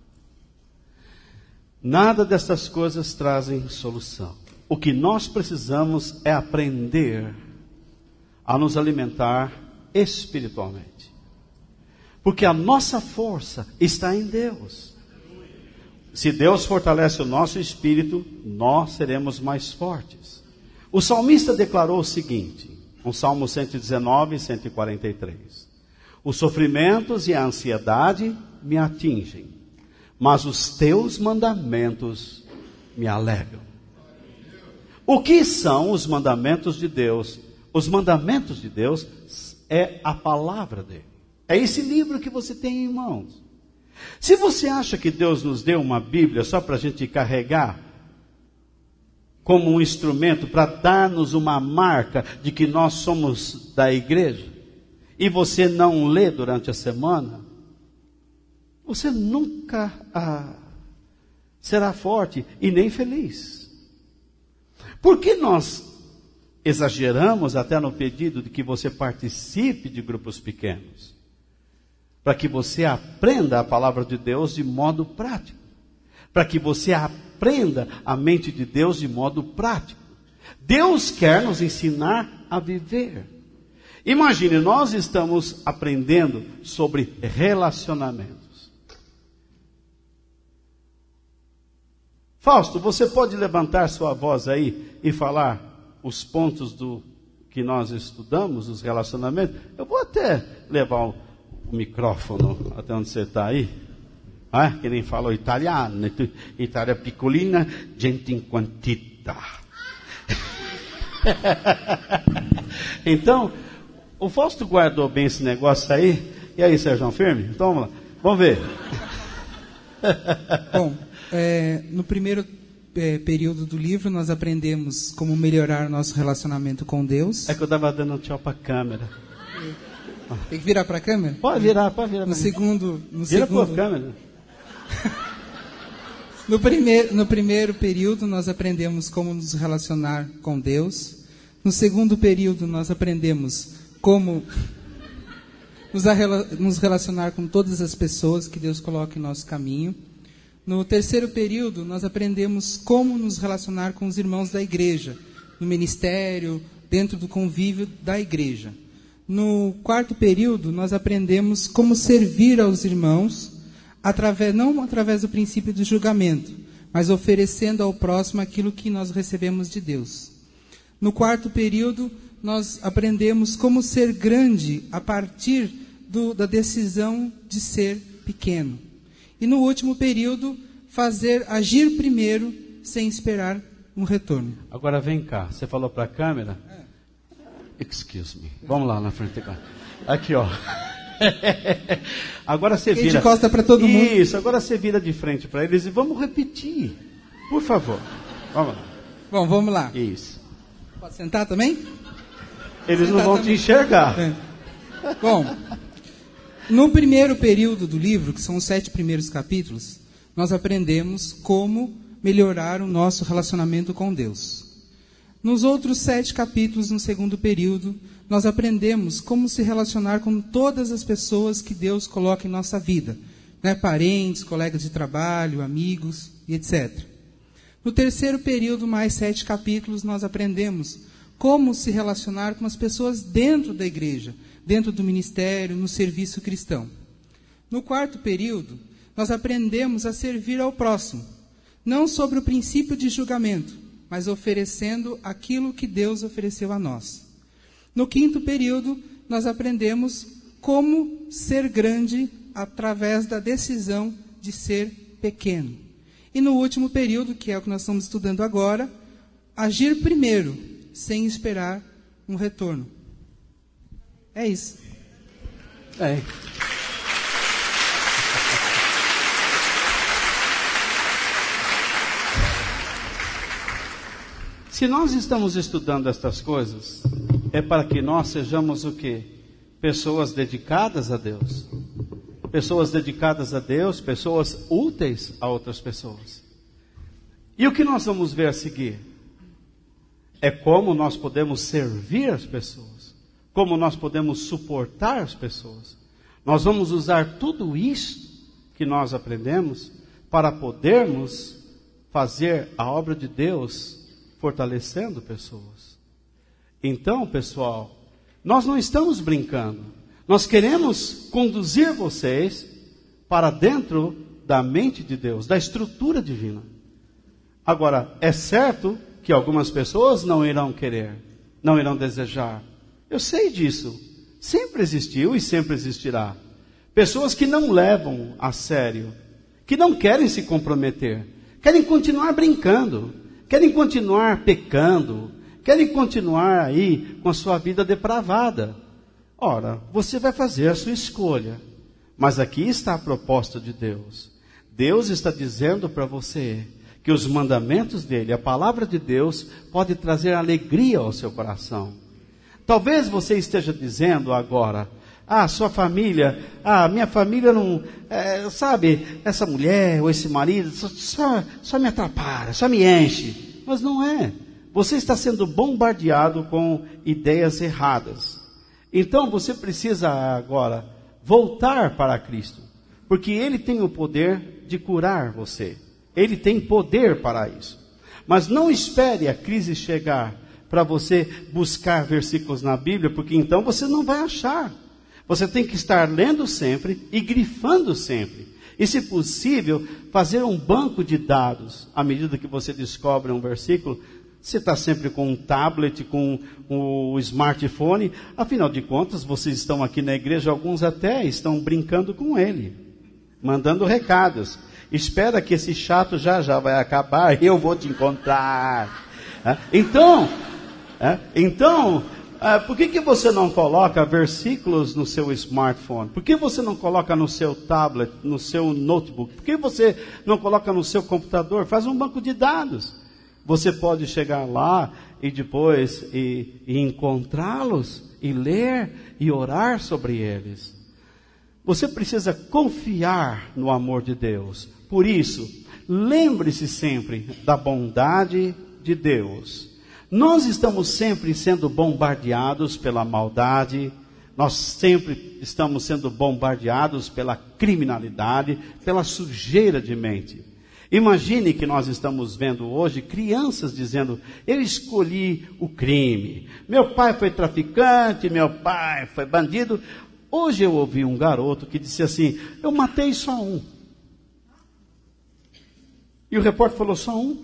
Nada dessas coisas trazem solução. O que nós precisamos é aprender a nos alimentar espiritualmente. Porque a nossa força está em Deus. Se Deus fortalece o nosso espírito, nós seremos mais fortes. O salmista declarou o seguinte, no Salmo 119, 143. Os sofrimentos e a ansiedade me atingem, mas os teus mandamentos me alegram. O que são os mandamentos de Deus? Os mandamentos de Deus é a palavra dele. É esse livro que você tem em mãos. Se você acha que Deus nos deu uma Bíblia só para a gente carregar como um instrumento para dar-nos uma marca de que nós somos da igreja, e você não lê durante a semana, você nunca será forte e nem feliz. Por que nós exageramos até no pedido de que você participe de grupos pequenos? Para que você aprenda a palavra de Deus de modo prático. Para que você aprenda a mente de Deus de modo prático. Deus quer nos ensinar a viver. Imagine, nós estamos aprendendo sobre relacionamentos. Fausto, você pode levantar sua voz aí e falar os pontos do que nós estudamos, os relacionamentos? Eu vou até levar o micrófono até onde você está aí. Que nem falou italiano. Itália piccolina, gente in quantità. Então, o Fausto guardou bem esse negócio aí. E aí, Sérgio, firme? Então vamos lá. Vamos ver. Bom, no primeiro período do livro nós aprendemos como melhorar nosso relacionamento com Deus. É que eu estava dando um tchau para a câmera. Tem que virar para a câmera? Pode virar. No segundo... Vira para a câmera. No primeiro período nós aprendemos como nos relacionar com Deus. No segundo período nós aprendemos como nos relacionar com todas as pessoas que Deus coloca em nosso caminho. No terceiro período nós aprendemos como nos relacionar com os irmãos da igreja, no ministério, dentro do convívio da igreja. No quarto período nós aprendemos como servir aos irmãos, não através do princípio do julgamento, mas oferecendo ao próximo aquilo que nós recebemos de Deus. No quarto período, nós aprendemos como ser grande a partir da decisão de ser pequeno. E no último período, agir primeiro sem esperar um retorno. Agora vem cá, você falou para a câmera? Excuse me. Vamos lá na frente agora. Aqui, ó. Agora você vira. De costa para todo mundo. Isso, agora você vira de frente para eles e vamos repetir. Por favor. Vamos lá. Bom, vamos lá. Isso. Pode sentar também? Eles não vão te enxergar. Bom, no primeiro período do livro, que são os 7 primeiros capítulos, nós aprendemos como melhorar o nosso relacionamento com Deus. Nos outros 7 capítulos, no segundo período, nós aprendemos como se relacionar com todas as pessoas que Deus coloca em nossa vida. Parentes, colegas de trabalho, amigos e etc. No terceiro período, mais 7 capítulos, nós aprendemos como se relacionar com as pessoas dentro da igreja, dentro do ministério, no serviço cristão. No quarto período, nós aprendemos a servir ao próximo, não sobre o princípio de julgamento, mas oferecendo aquilo que Deus ofereceu a nós. No quinto período, nós aprendemos como ser grande através da decisão de ser pequeno. E no último período, que é o que nós estamos estudando agora, agir primeiro, sem esperar um retorno. É isso. É. Se nós estamos estudando estas coisas, é para que nós sejamos o quê? Pessoas dedicadas a Deus. Pessoas dedicadas a Deus, pessoas úteis a outras pessoas. E o que nós vamos ver a seguir? É como nós podemos servir as pessoas, como nós podemos suportar as pessoas. Nós vamos usar tudo isto que nós aprendemos para podermos fazer a obra de Deus fortalecendo pessoas. Então, pessoal, nós não estamos brincando. Nós queremos conduzir vocês para dentro da mente de Deus, da estrutura divina. Agora, é certo que algumas pessoas não irão querer, não irão desejar. Eu sei disso. Sempre existiu e sempre existirá. Pessoas que não levam a sério, que não querem se comprometer, querem continuar brincando, querem continuar pecando, querem continuar aí com a sua vida depravada. Ora, você vai fazer a sua escolha. Mas aqui está a proposta de Deus. Deus está dizendo para você que os mandamentos dele, a palavra de Deus, pode trazer alegria ao seu coração. Talvez você esteja dizendo agora, sua família, minha família não, sabe, essa mulher ou esse marido, só me atrapalha, só me enche. Mas não é. Você está sendo bombardeado com ideias erradas. Então você precisa agora voltar para Cristo, porque Ele tem o poder de curar você. Ele tem poder para isso. Mas não espere a crise chegar para você buscar versículos na Bíblia, porque então você não vai achar. Você tem que estar lendo sempre e grifando sempre. E, se possível, fazer um banco de dados. À medida que você descobre um versículo, você está sempre com um tablet, com o smartphone. Afinal de contas, vocês estão aqui na igreja, alguns até estão brincando com ele, mandando recados. Espera que esse chato já vai acabar, eu vou te encontrar. Então, por que você não coloca versículos no seu smartphone? Por que você não coloca no seu tablet, no seu notebook? Por que você não coloca no seu computador? Faz um banco de dados. Você pode chegar lá e depois e encontrá-los, e ler e orar sobre eles. Você precisa confiar no amor de Deus. Por isso, lembre-se sempre da bondade de Deus. Nós estamos sempre sendo bombardeados pela maldade, nós sempre estamos sendo bombardeados pela criminalidade, pela sujeira de mente. Imagine que nós estamos vendo hoje crianças dizendo, eu escolhi o crime, meu pai foi traficante, meu pai foi bandido. Hoje eu ouvi um garoto que disse assim, eu matei só um. E o repórter falou, só um?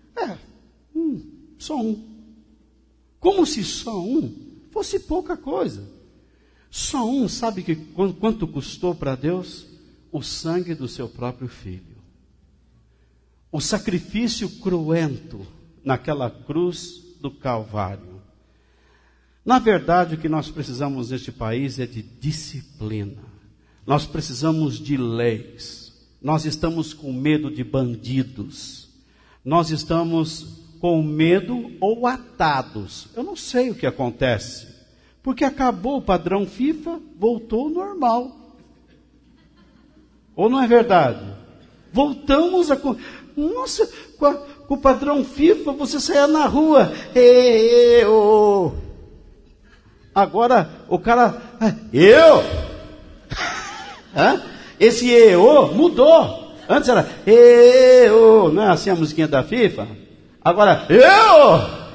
Só um. Como se só um fosse pouca coisa. Só um, sabe que quanto custou para Deus? O sangue do seu próprio filho. O sacrifício cruento naquela cruz do Calvário. Na verdade, o que nós precisamos neste país é de disciplina. Nós precisamos de leis. Nós estamos com medo de bandidos. Nós estamos com medo ou atados. Eu não sei o que acontece. Porque acabou o padrão FIFA, voltou ao normal. Ou não é verdade? Voltamos a... Nossa, com o padrão FIFA, você saia na rua. Agora, o cara... Eu? Esse mudou. Antes era eu, não é assim a musiquinha da FIFA? Agora, eu!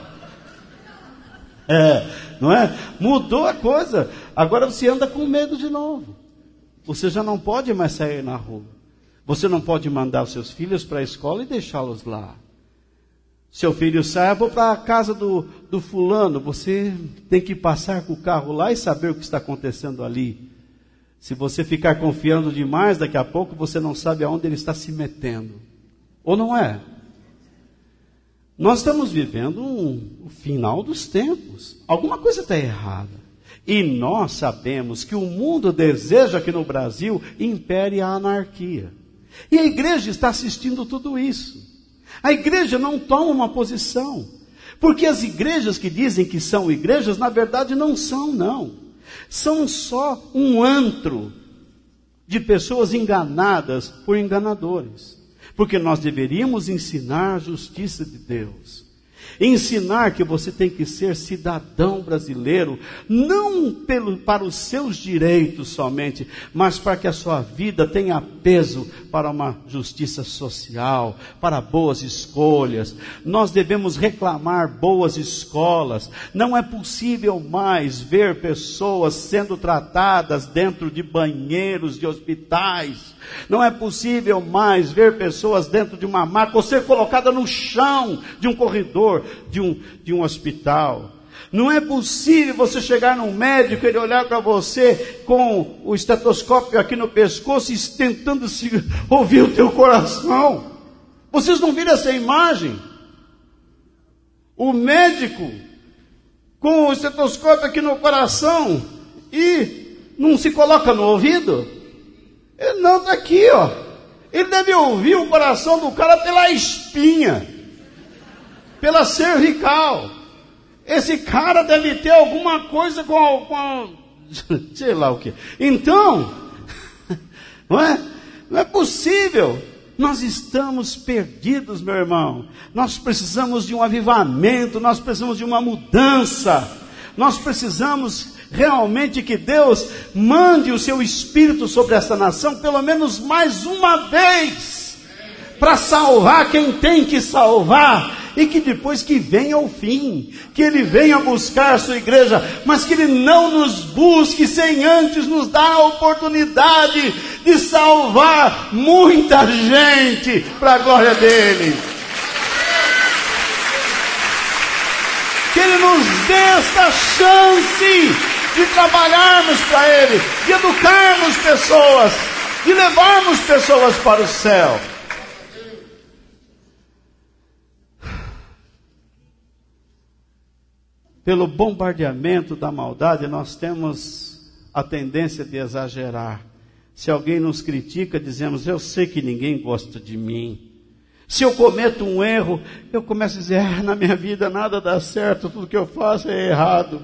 Não é? Mudou a coisa. Agora você anda com medo de novo. Você já não pode mais sair na rua. Você não pode mandar os seus filhos para a escola e deixá-los lá. Seu filho sai, eu vou para a casa do fulano. Você tem que passar com o carro lá e saber o que está acontecendo ali. Se você ficar confiando demais, daqui a pouco você não sabe aonde ele está se metendo. Ou não é? Nós estamos vivendo o final dos tempos. Alguma coisa está errada. E nós sabemos que o mundo deseja que no Brasil impere a anarquia. E a igreja está assistindo tudo isso. A igreja não toma uma posição. Porque as igrejas que dizem que são igrejas, na verdade não são, não. São só um antro de pessoas enganadas por enganadores. Porque nós deveríamos ensinar a justiça de Deus. Ensinar que você tem que ser cidadão brasileiro, não para os seus direitos somente, mas para que a sua vida tenha peso para uma justiça social, para boas escolhas. Nós devemos reclamar boas escolas. Não é possível mais ver pessoas sendo tratadas dentro de banheiros de hospitais. Não é possível mais ver pessoas dentro de uma maca ou ser colocada no chão de um corredor de um hospital. Não é possível você chegar num médico e ele olhar para você com o estetoscópio aqui no pescoço e tentando ouvir o teu coração. Vocês não viram essa imagem? O médico com o estetoscópio aqui no coração e não se coloca no ouvido? Ele não, está aqui, ó. Ele deve ouvir o coração do cara pela espinha, pela cervical. Esse cara deve ter alguma coisa com sei lá o que. Então, não é possível. Nós estamos perdidos, meu irmão. Nós precisamos de um avivamento, nós precisamos de uma mudança. Nós precisamos realmente que Deus mande o seu Espírito sobre essa nação, pelo menos mais uma vez, para salvar quem tem que salvar, e que depois que venha o fim, que Ele venha buscar a sua igreja, mas que Ele não nos busque sem antes nos dar a oportunidade de salvar muita gente para a glória dEle. Que Ele nos dê esta chance de trabalharmos para Ele, de educarmos pessoas, de levarmos pessoas para o céu. Pelo bombardeamento da maldade, nós temos a tendência de exagerar. Se alguém nos critica, dizemos, eu sei que ninguém gosta de mim. Se eu cometo um erro, eu começo a dizer, na minha vida nada dá certo, tudo que eu faço é errado.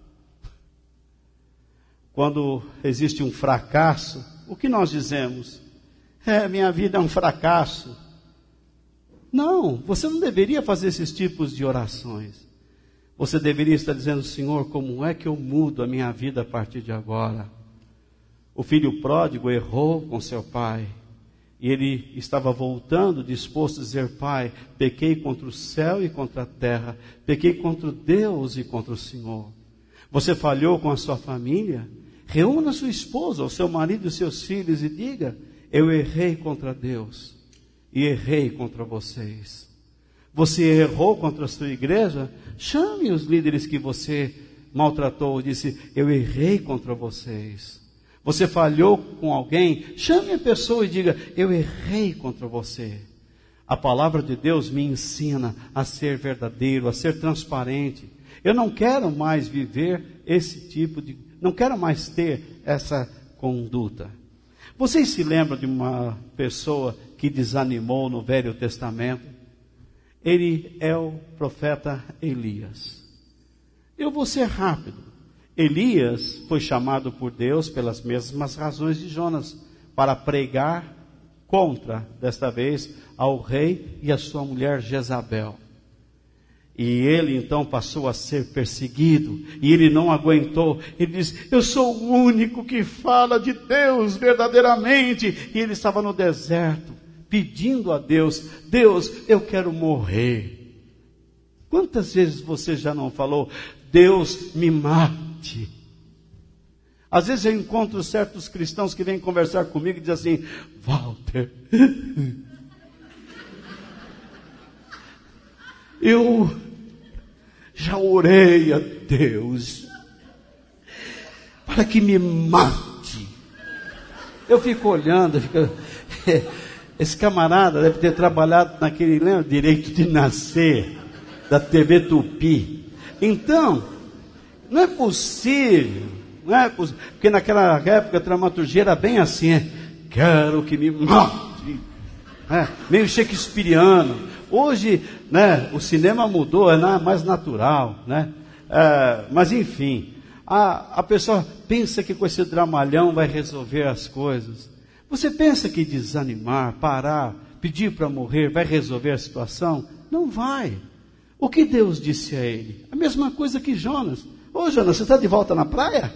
Quando existe um fracasso, o que nós dizemos? Minha vida é um fracasso. Não, você não deveria fazer esses tipos de orações. Você deveria estar dizendo, Senhor, como é que eu mudo a minha vida a partir de agora? O filho pródigo errou com seu pai. E ele estava voltando, disposto a dizer, Pai, pequei contra o céu e contra a terra. Pequei contra Deus e contra o Senhor. Você falhou com a sua família? Reúna sua esposa, o seu marido e os seus filhos e diga, eu errei contra Deus e errei contra vocês. Você errou contra a sua igreja? Chame os líderes que você maltratou e disse, eu errei contra vocês. Você falhou com alguém? Chame a pessoa e diga, eu errei contra você. A palavra de Deus me ensina a ser verdadeiro, a ser transparente. Eu não quero mais viver não quero mais ter essa conduta. Vocês se lembram de uma pessoa que desanimou no Velho Testamento? Ele é o profeta Elias. Eu vou ser rápido. Elias foi chamado por Deus pelas mesmas razões de Jonas, para pregar contra, desta vez, ao rei e a sua mulher Jezabel. E ele então passou a ser perseguido, e ele não aguentou. Ele disse, eu sou o único que fala de Deus verdadeiramente. E ele estava no deserto, pedindo a Deus: Deus, eu quero morrer. Quantas vezes você já não falou: Deus, me mate? Às vezes eu encontro certos cristãos que vêm conversar comigo e dizem assim: Walter, eu já orei a Deus para que me mate. Eu fico olhando, esse camarada deve ter trabalhado naquele, lembra, Direito de Nascer, da TV Tupi. Então, não é possível, porque naquela época a dramaturgia era bem assim, quero que me mate, meio shakespeariano. Hoje, o cinema mudou, é mais natural, mas enfim, a pessoa pensa que com esse dramalhão vai resolver as coisas. Você pensa que desanimar, parar, pedir para morrer vai resolver a situação? Não vai. O que Deus disse a ele? A mesma coisa que Jonas. Ô Jonas, você está de volta na praia?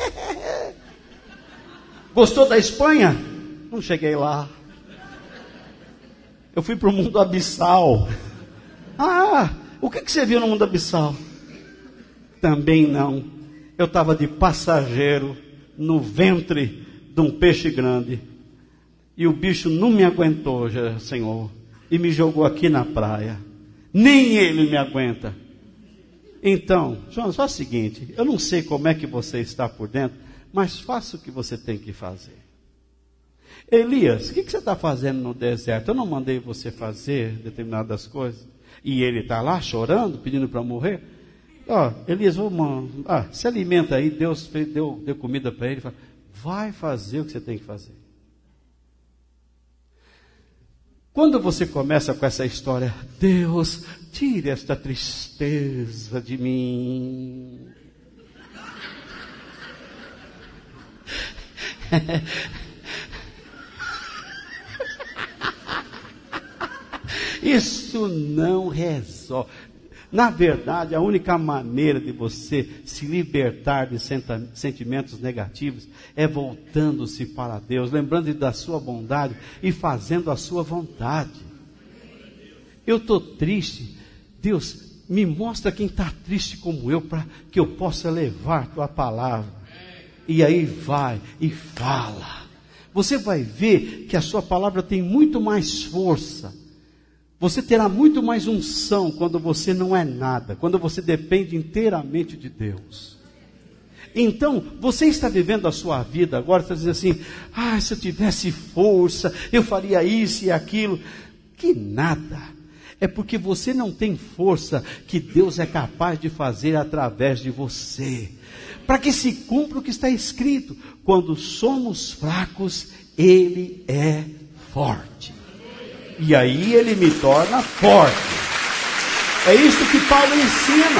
Gostou da Espanha? Não cheguei lá. Eu fui para o mundo abissal. O que você viu no mundo abissal? Também não. Eu estava de passageiro no ventre de um peixe grande. E o bicho não me aguentou, Senhor. E me jogou aqui na praia. Nem ele me aguenta. Então, Jonas, faz o seguinte. Eu não sei como é que você está por dentro, mas faça o que você tem que fazer. Elias, o que você está fazendo no deserto? Eu não mandei você fazer determinadas coisas. E ele está lá chorando, pedindo para morrer. Elias, se alimenta aí. Deus deu comida para ele. Vai fazer o que você tem que fazer. Quando você começa com essa história: Deus, tire esta tristeza de mim. Isso não resolve. Na verdade, a única maneira de você se libertar de sentimentos negativos é voltando-se para Deus, lembrando da sua bondade e fazendo a sua vontade. Eu estou triste. Deus, me mostra quem está triste como eu, para que eu possa levar a tua palavra. E aí vai e fala. Você vai ver que a sua palavra tem muito mais força. Você terá muito mais unção quando você não é nada, quando você depende inteiramente de Deus. Então, você está vivendo a sua vida agora, está dizendo assim: se eu tivesse força, eu faria isso e aquilo. Que nada. É porque você não tem força que Deus é capaz de fazer através de você. Para que se cumpra o que está escrito: quando somos fracos, Ele é forte. E aí ele me torna forte. É isso que Paulo ensina.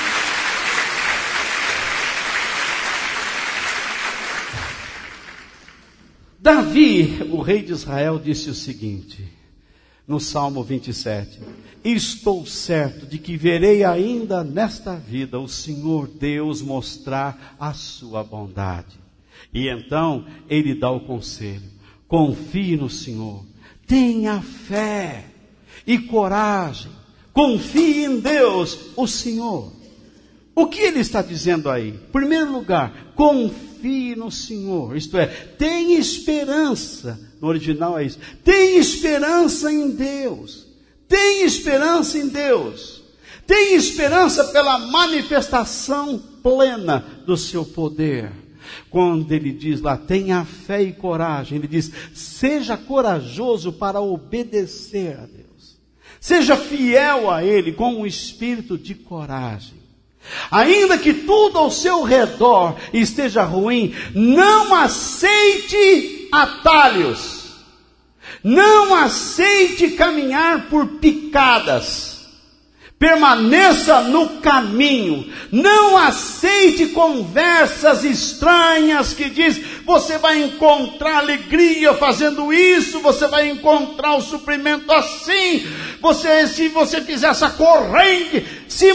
Davi, o rei de Israel, disse o seguinte, no Salmo 27. Estou certo de que verei ainda nesta vida o Senhor Deus mostrar a sua bondade. E então ele dá o conselho: confie no Senhor. Tenha fé e coragem. Confie em Deus, o Senhor. O que ele está dizendo aí? Em primeiro lugar, confie no Senhor. Isto é, tenha esperança. No original é isso. Tenha esperança em Deus. Tenha esperança em Deus. Tenha esperança pela manifestação plena do seu poder. Quando ele diz lá, tenha fé e coragem, ele diz, seja corajoso para obedecer a Deus. Seja fiel a Ele com um espírito de coragem. Ainda que tudo ao seu redor esteja ruim, não aceite atalhos. Não aceite caminhar por picadas. Permaneça no caminho. Não aceite conversas estranhas que diz, você vai encontrar alegria fazendo isso, você vai encontrar o suprimento assim. Se você fizer essa corrente, se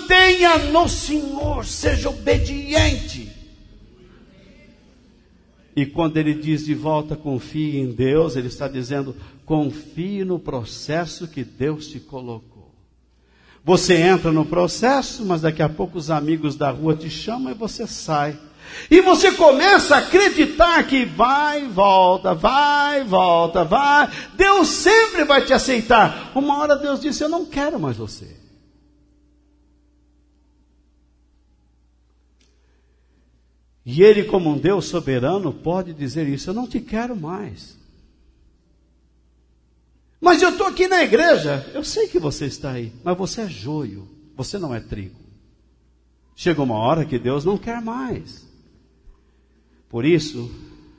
mantenha no Senhor, seja obediente. E quando ele diz de volta, confie em Deus, ele está dizendo, confie no processo que Deus te colocou. Você entra no processo, mas daqui a pouco os amigos da rua te chamam e você sai. E você começa a acreditar que vai e volta, vai, volta, vai. Deus sempre vai te aceitar. Uma hora Deus disse, eu não quero mais você. E Ele, como um Deus soberano, pode dizer isso, eu não te quero mais. Mas eu estou aqui na igreja, eu sei que você está aí, mas você é joio, você não é trigo. Chega uma hora que Deus não quer mais. Por isso,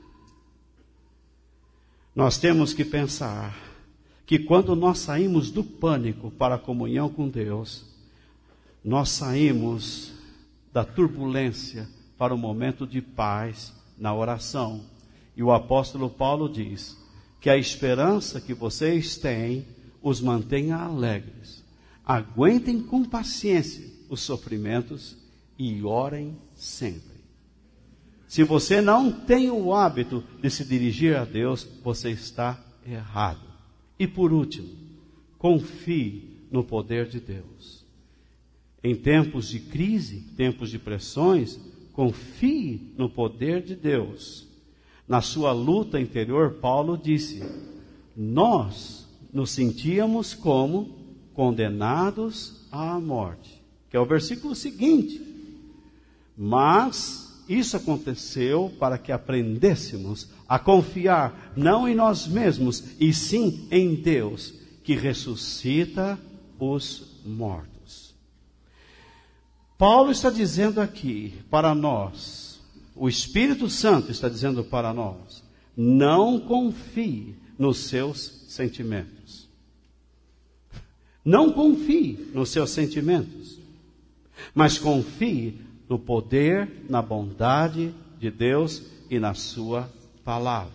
nós temos que pensar que quando nós saímos do pânico para a comunhão com Deus, nós saímos da turbulência para o momento de paz na oração. E o apóstolo Paulo diz que a esperança que vocês têm os mantenha alegres. Aguentem com paciência os sofrimentos e orem sempre. Se você não tem o hábito de se dirigir a Deus, você está errado. E por último, confie no poder de Deus. Em tempos de crise, tempos de pressões, confie no poder de Deus. Na sua luta interior, Paulo disse, nós nos sentíamos como condenados à morte. Que é o versículo seguinte. Mas isso aconteceu para que aprendêssemos a confiar não em nós mesmos, e sim em Deus, que ressuscita os mortos. Paulo está dizendo aqui para nós, o Espírito Santo está dizendo para nós, não confie nos seus sentimentos. Não confie nos seus sentimentos, mas confie no poder, na bondade de Deus e na sua palavra.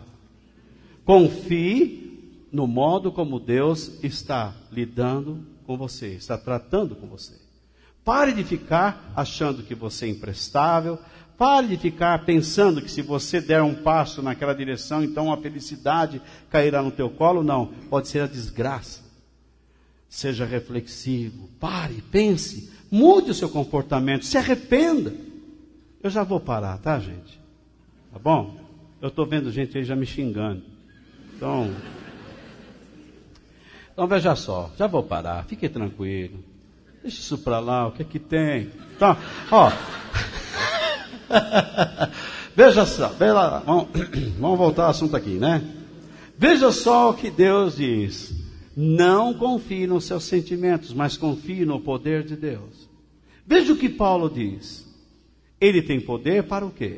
Confie no modo como Deus está lidando com você, está tratando com você. Pare de ficar achando que você é imprestável, pare de ficar pensando que se você der um passo naquela direção, então a felicidade cairá no teu colo. Não, pode ser a desgraça. Seja reflexivo, pare, pense, mude o seu comportamento, se arrependa. Eu já vou parar, tá, gente? Tá bom? Eu estou vendo gente aí já me xingando. Então veja só, já vou parar, fique tranquilo. Deixa isso para lá, o que é que tem? Então, ó. Veja só, veja lá, vamos voltar ao assunto aqui, né? Veja só o que Deus diz. Não confie nos seus sentimentos, mas confie no poder de Deus. Veja o que Paulo diz. Ele tem poder para o quê?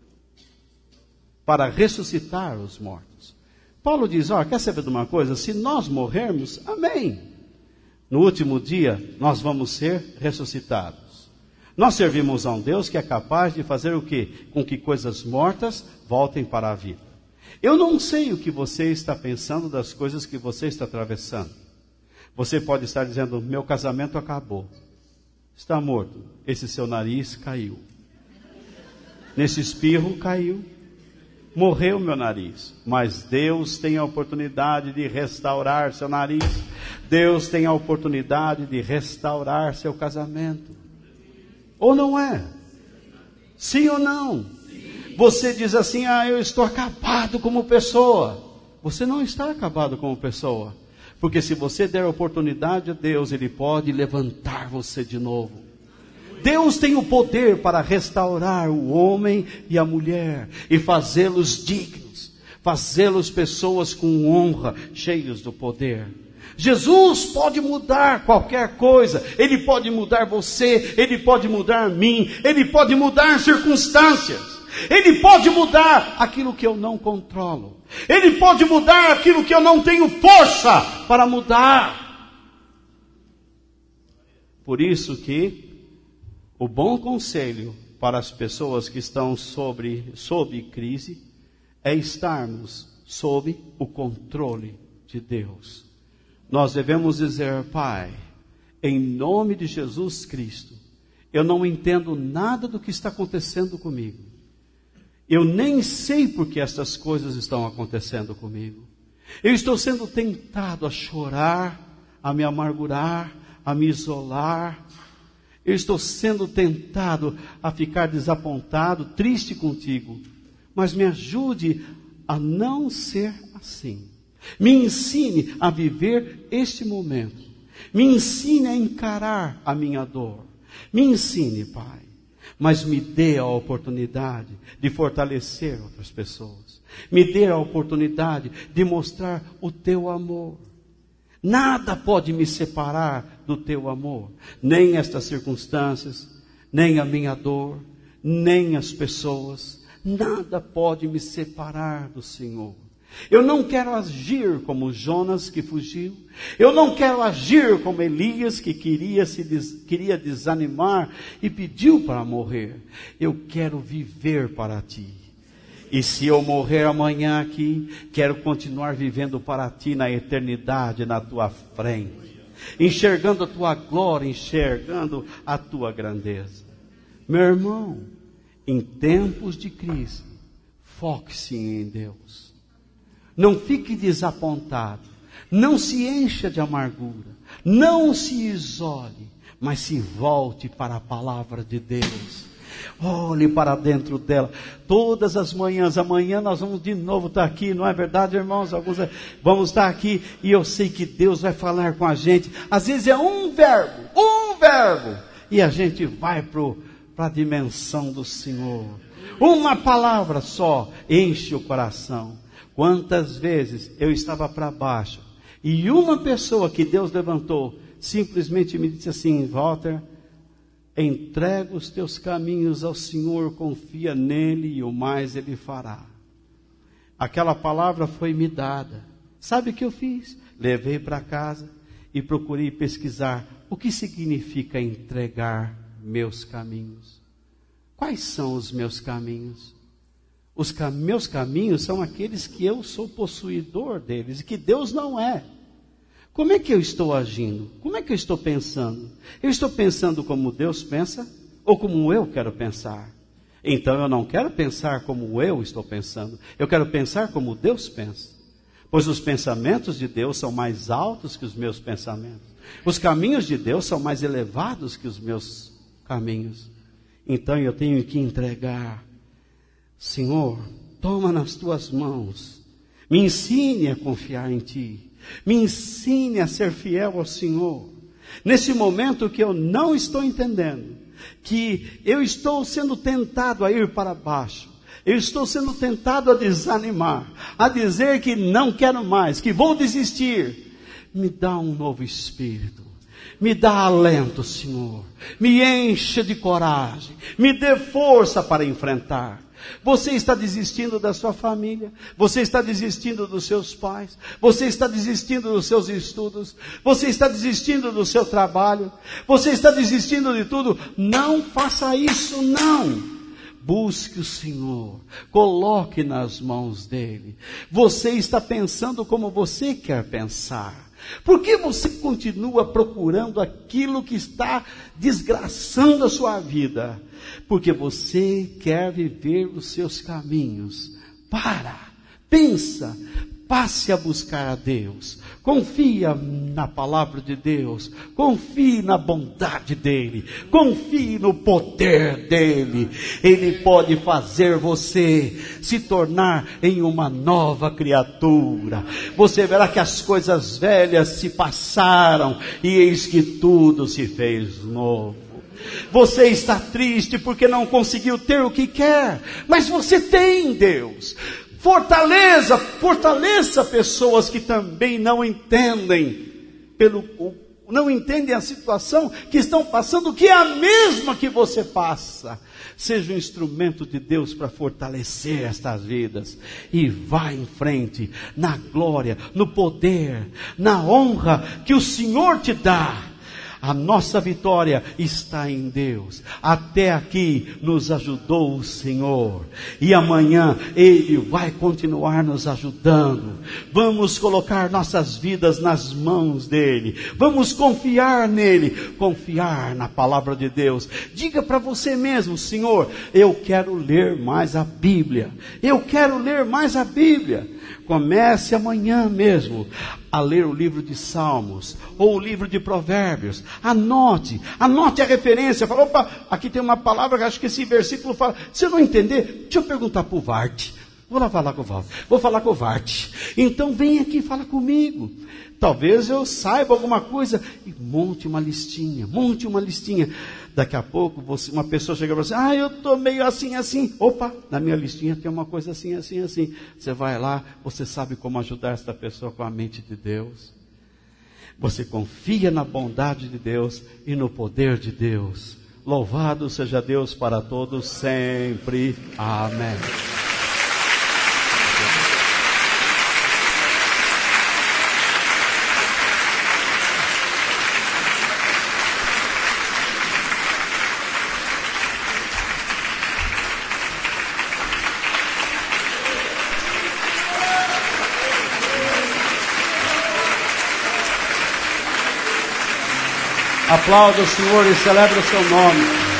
Para ressuscitar os mortos. Paulo diz, quer saber de uma coisa? Se nós morrermos, amém. No último dia, nós vamos ser ressuscitados. Nós servimos a um Deus que é capaz de fazer o quê? Com que coisas mortas voltem para a vida. Eu não sei o que você está pensando das coisas que você está atravessando. Você pode estar dizendo, meu casamento acabou. Está morto. Esse seu nariz caiu. Nesse espirro caiu. Morreu meu nariz. Mas Deus tem a oportunidade de restaurar seu nariz. Deus tem a oportunidade de restaurar seu casamento. Ou não é? Sim ou não? Você diz assim, eu estou acabado como pessoa. Você não está acabado como pessoa. Porque se você der oportunidade a Deus, Ele pode levantar você de novo. Deus tem o poder para restaurar o homem e a mulher e fazê-los dignos, fazê-los pessoas com honra, cheios do poder. Jesus pode mudar qualquer coisa. Ele pode mudar você, Ele pode mudar mim, Ele pode mudar circunstâncias. Ele pode mudar aquilo que eu não controlo. Ele pode mudar aquilo que eu não tenho força para mudar. Por isso que o bom conselho para as pessoas que estão sob crise é estarmos sob o controle de Deus. Nós devemos dizer, Pai, em nome de Jesus Cristo, eu não entendo nada do que está acontecendo comigo. Eu nem sei por que essas coisas estão acontecendo comigo. Eu estou sendo tentado a chorar, a me amargurar, a me isolar. Eu estou sendo tentado a ficar desapontado, triste contigo. Mas me ajude a não ser assim. Me ensine a viver este momento. Me ensine a encarar a minha dor. Me ensine, Pai. Mas me dê a oportunidade de fortalecer outras pessoas. Me dê a oportunidade de mostrar o teu amor. Nada pode me separar do teu amor. Nem estas circunstâncias, nem a minha dor, nem as pessoas. Nada pode me separar do Senhor. Eu não quero agir como Jonas que fugiu. Eu não quero agir como Elias que queria desanimar e pediu para morrer. Eu quero viver para ti. E se eu morrer amanhã aqui, quero continuar vivendo para ti na eternidade, na tua frente. Enxergando a tua glória, enxergando a tua grandeza. Meu irmão, em tempos de crise, foque-se em Deus. Não fique desapontado, não se encha de amargura, não se isole, mas se volte para a palavra de Deus. Olhe para dentro dela, todas as manhãs. Amanhã nós vamos de novo estar aqui, não é verdade, irmãos? Vamos estar aqui e eu sei que Deus vai falar com a gente. Às vezes é um verbo, e a gente vai para a dimensão do Senhor. Uma palavra só enche o coração. Quantas vezes eu estava para baixo e uma pessoa que Deus levantou simplesmente me disse assim: Walter, entrega os teus caminhos ao Senhor, confia nele e o mais ele fará. Aquela palavra foi me dada. Sabe o que eu fiz? Levei para casa e procurei pesquisar o que significa entregar meus caminhos. Quais são os meus caminhos? Meus caminhos são aqueles que eu sou possuidor deles e que Deus não é. Como é que eu estou agindo? Como é que eu estou pensando? Eu estou pensando como Deus pensa ou como eu quero pensar? Então eu não quero pensar como eu estou pensando. Eu quero pensar como Deus pensa. Pois os pensamentos de Deus são mais altos que os meus pensamentos. Os caminhos de Deus são mais elevados que os meus caminhos. Então eu tenho que entregar. Senhor, toma nas tuas mãos, me ensine a confiar em ti, me ensine a ser fiel ao Senhor. Nesse momento que eu não estou entendendo, que eu estou sendo tentado a ir para baixo, eu estou sendo tentado a desanimar, a dizer que não quero mais, que vou desistir, me dá um novo espírito. Me dá alento, Senhor, me encha de coragem, me dê força para enfrentar. Você está desistindo da sua família, você está desistindo dos seus pais, você está desistindo dos seus estudos, você está desistindo do seu trabalho, você está desistindo de tudo. Não faça isso, não. Busque o Senhor, coloque nas mãos dele. Você está pensando como você quer pensar. Por que você continua procurando aquilo que está desgraçando a sua vida? Porque você quer viver os seus caminhos. Pensa, passe a buscar a Deus. Confia na palavra de Deus. Confie na bondade dEle. Confie no poder dEle. Ele pode fazer você se tornar em uma nova criatura. Você verá que as coisas velhas se passaram e eis que tudo se fez novo. Você está triste porque não conseguiu ter o que quer, mas você tem Deus. Fortaleça pessoas que também não entendem a situação que estão passando, que é a mesma que você passa. Seja um instrumento de Deus para fortalecer estas vidas. E vá em frente, na glória, no poder, na honra que o Senhor te dá. A nossa vitória está em Deus. Até aqui nos ajudou o Senhor. E amanhã Ele vai continuar nos ajudando. Vamos colocar nossas vidas nas mãos dEle. Vamos confiar nele. Confiar na palavra de Deus. Diga para você mesmo: Senhor, eu quero ler mais a Bíblia. Eu quero ler mais a Bíblia. Comece amanhã mesmo a ler o livro de Salmos, ou o livro de Provérbios. Anote a referência. Fala, opa, aqui tem uma palavra que acho que esse versículo fala. Se eu não entender, deixa eu perguntar para o Vart. Vou lá falar com o Val. Vou falar com o Vart. Então vem aqui e fala comigo. Talvez eu saiba alguma coisa. E monte uma listinha. Daqui a pouco uma pessoa chega para você: eu estou meio assim. Opa, na minha listinha tem uma coisa assim. Você vai lá, você sabe como ajudar esta pessoa com a mente de Deus. Você confia na bondade de Deus e no poder de Deus. Louvado seja Deus para todos sempre. Amém. Aplauda o Senhor e celebre o seu nome.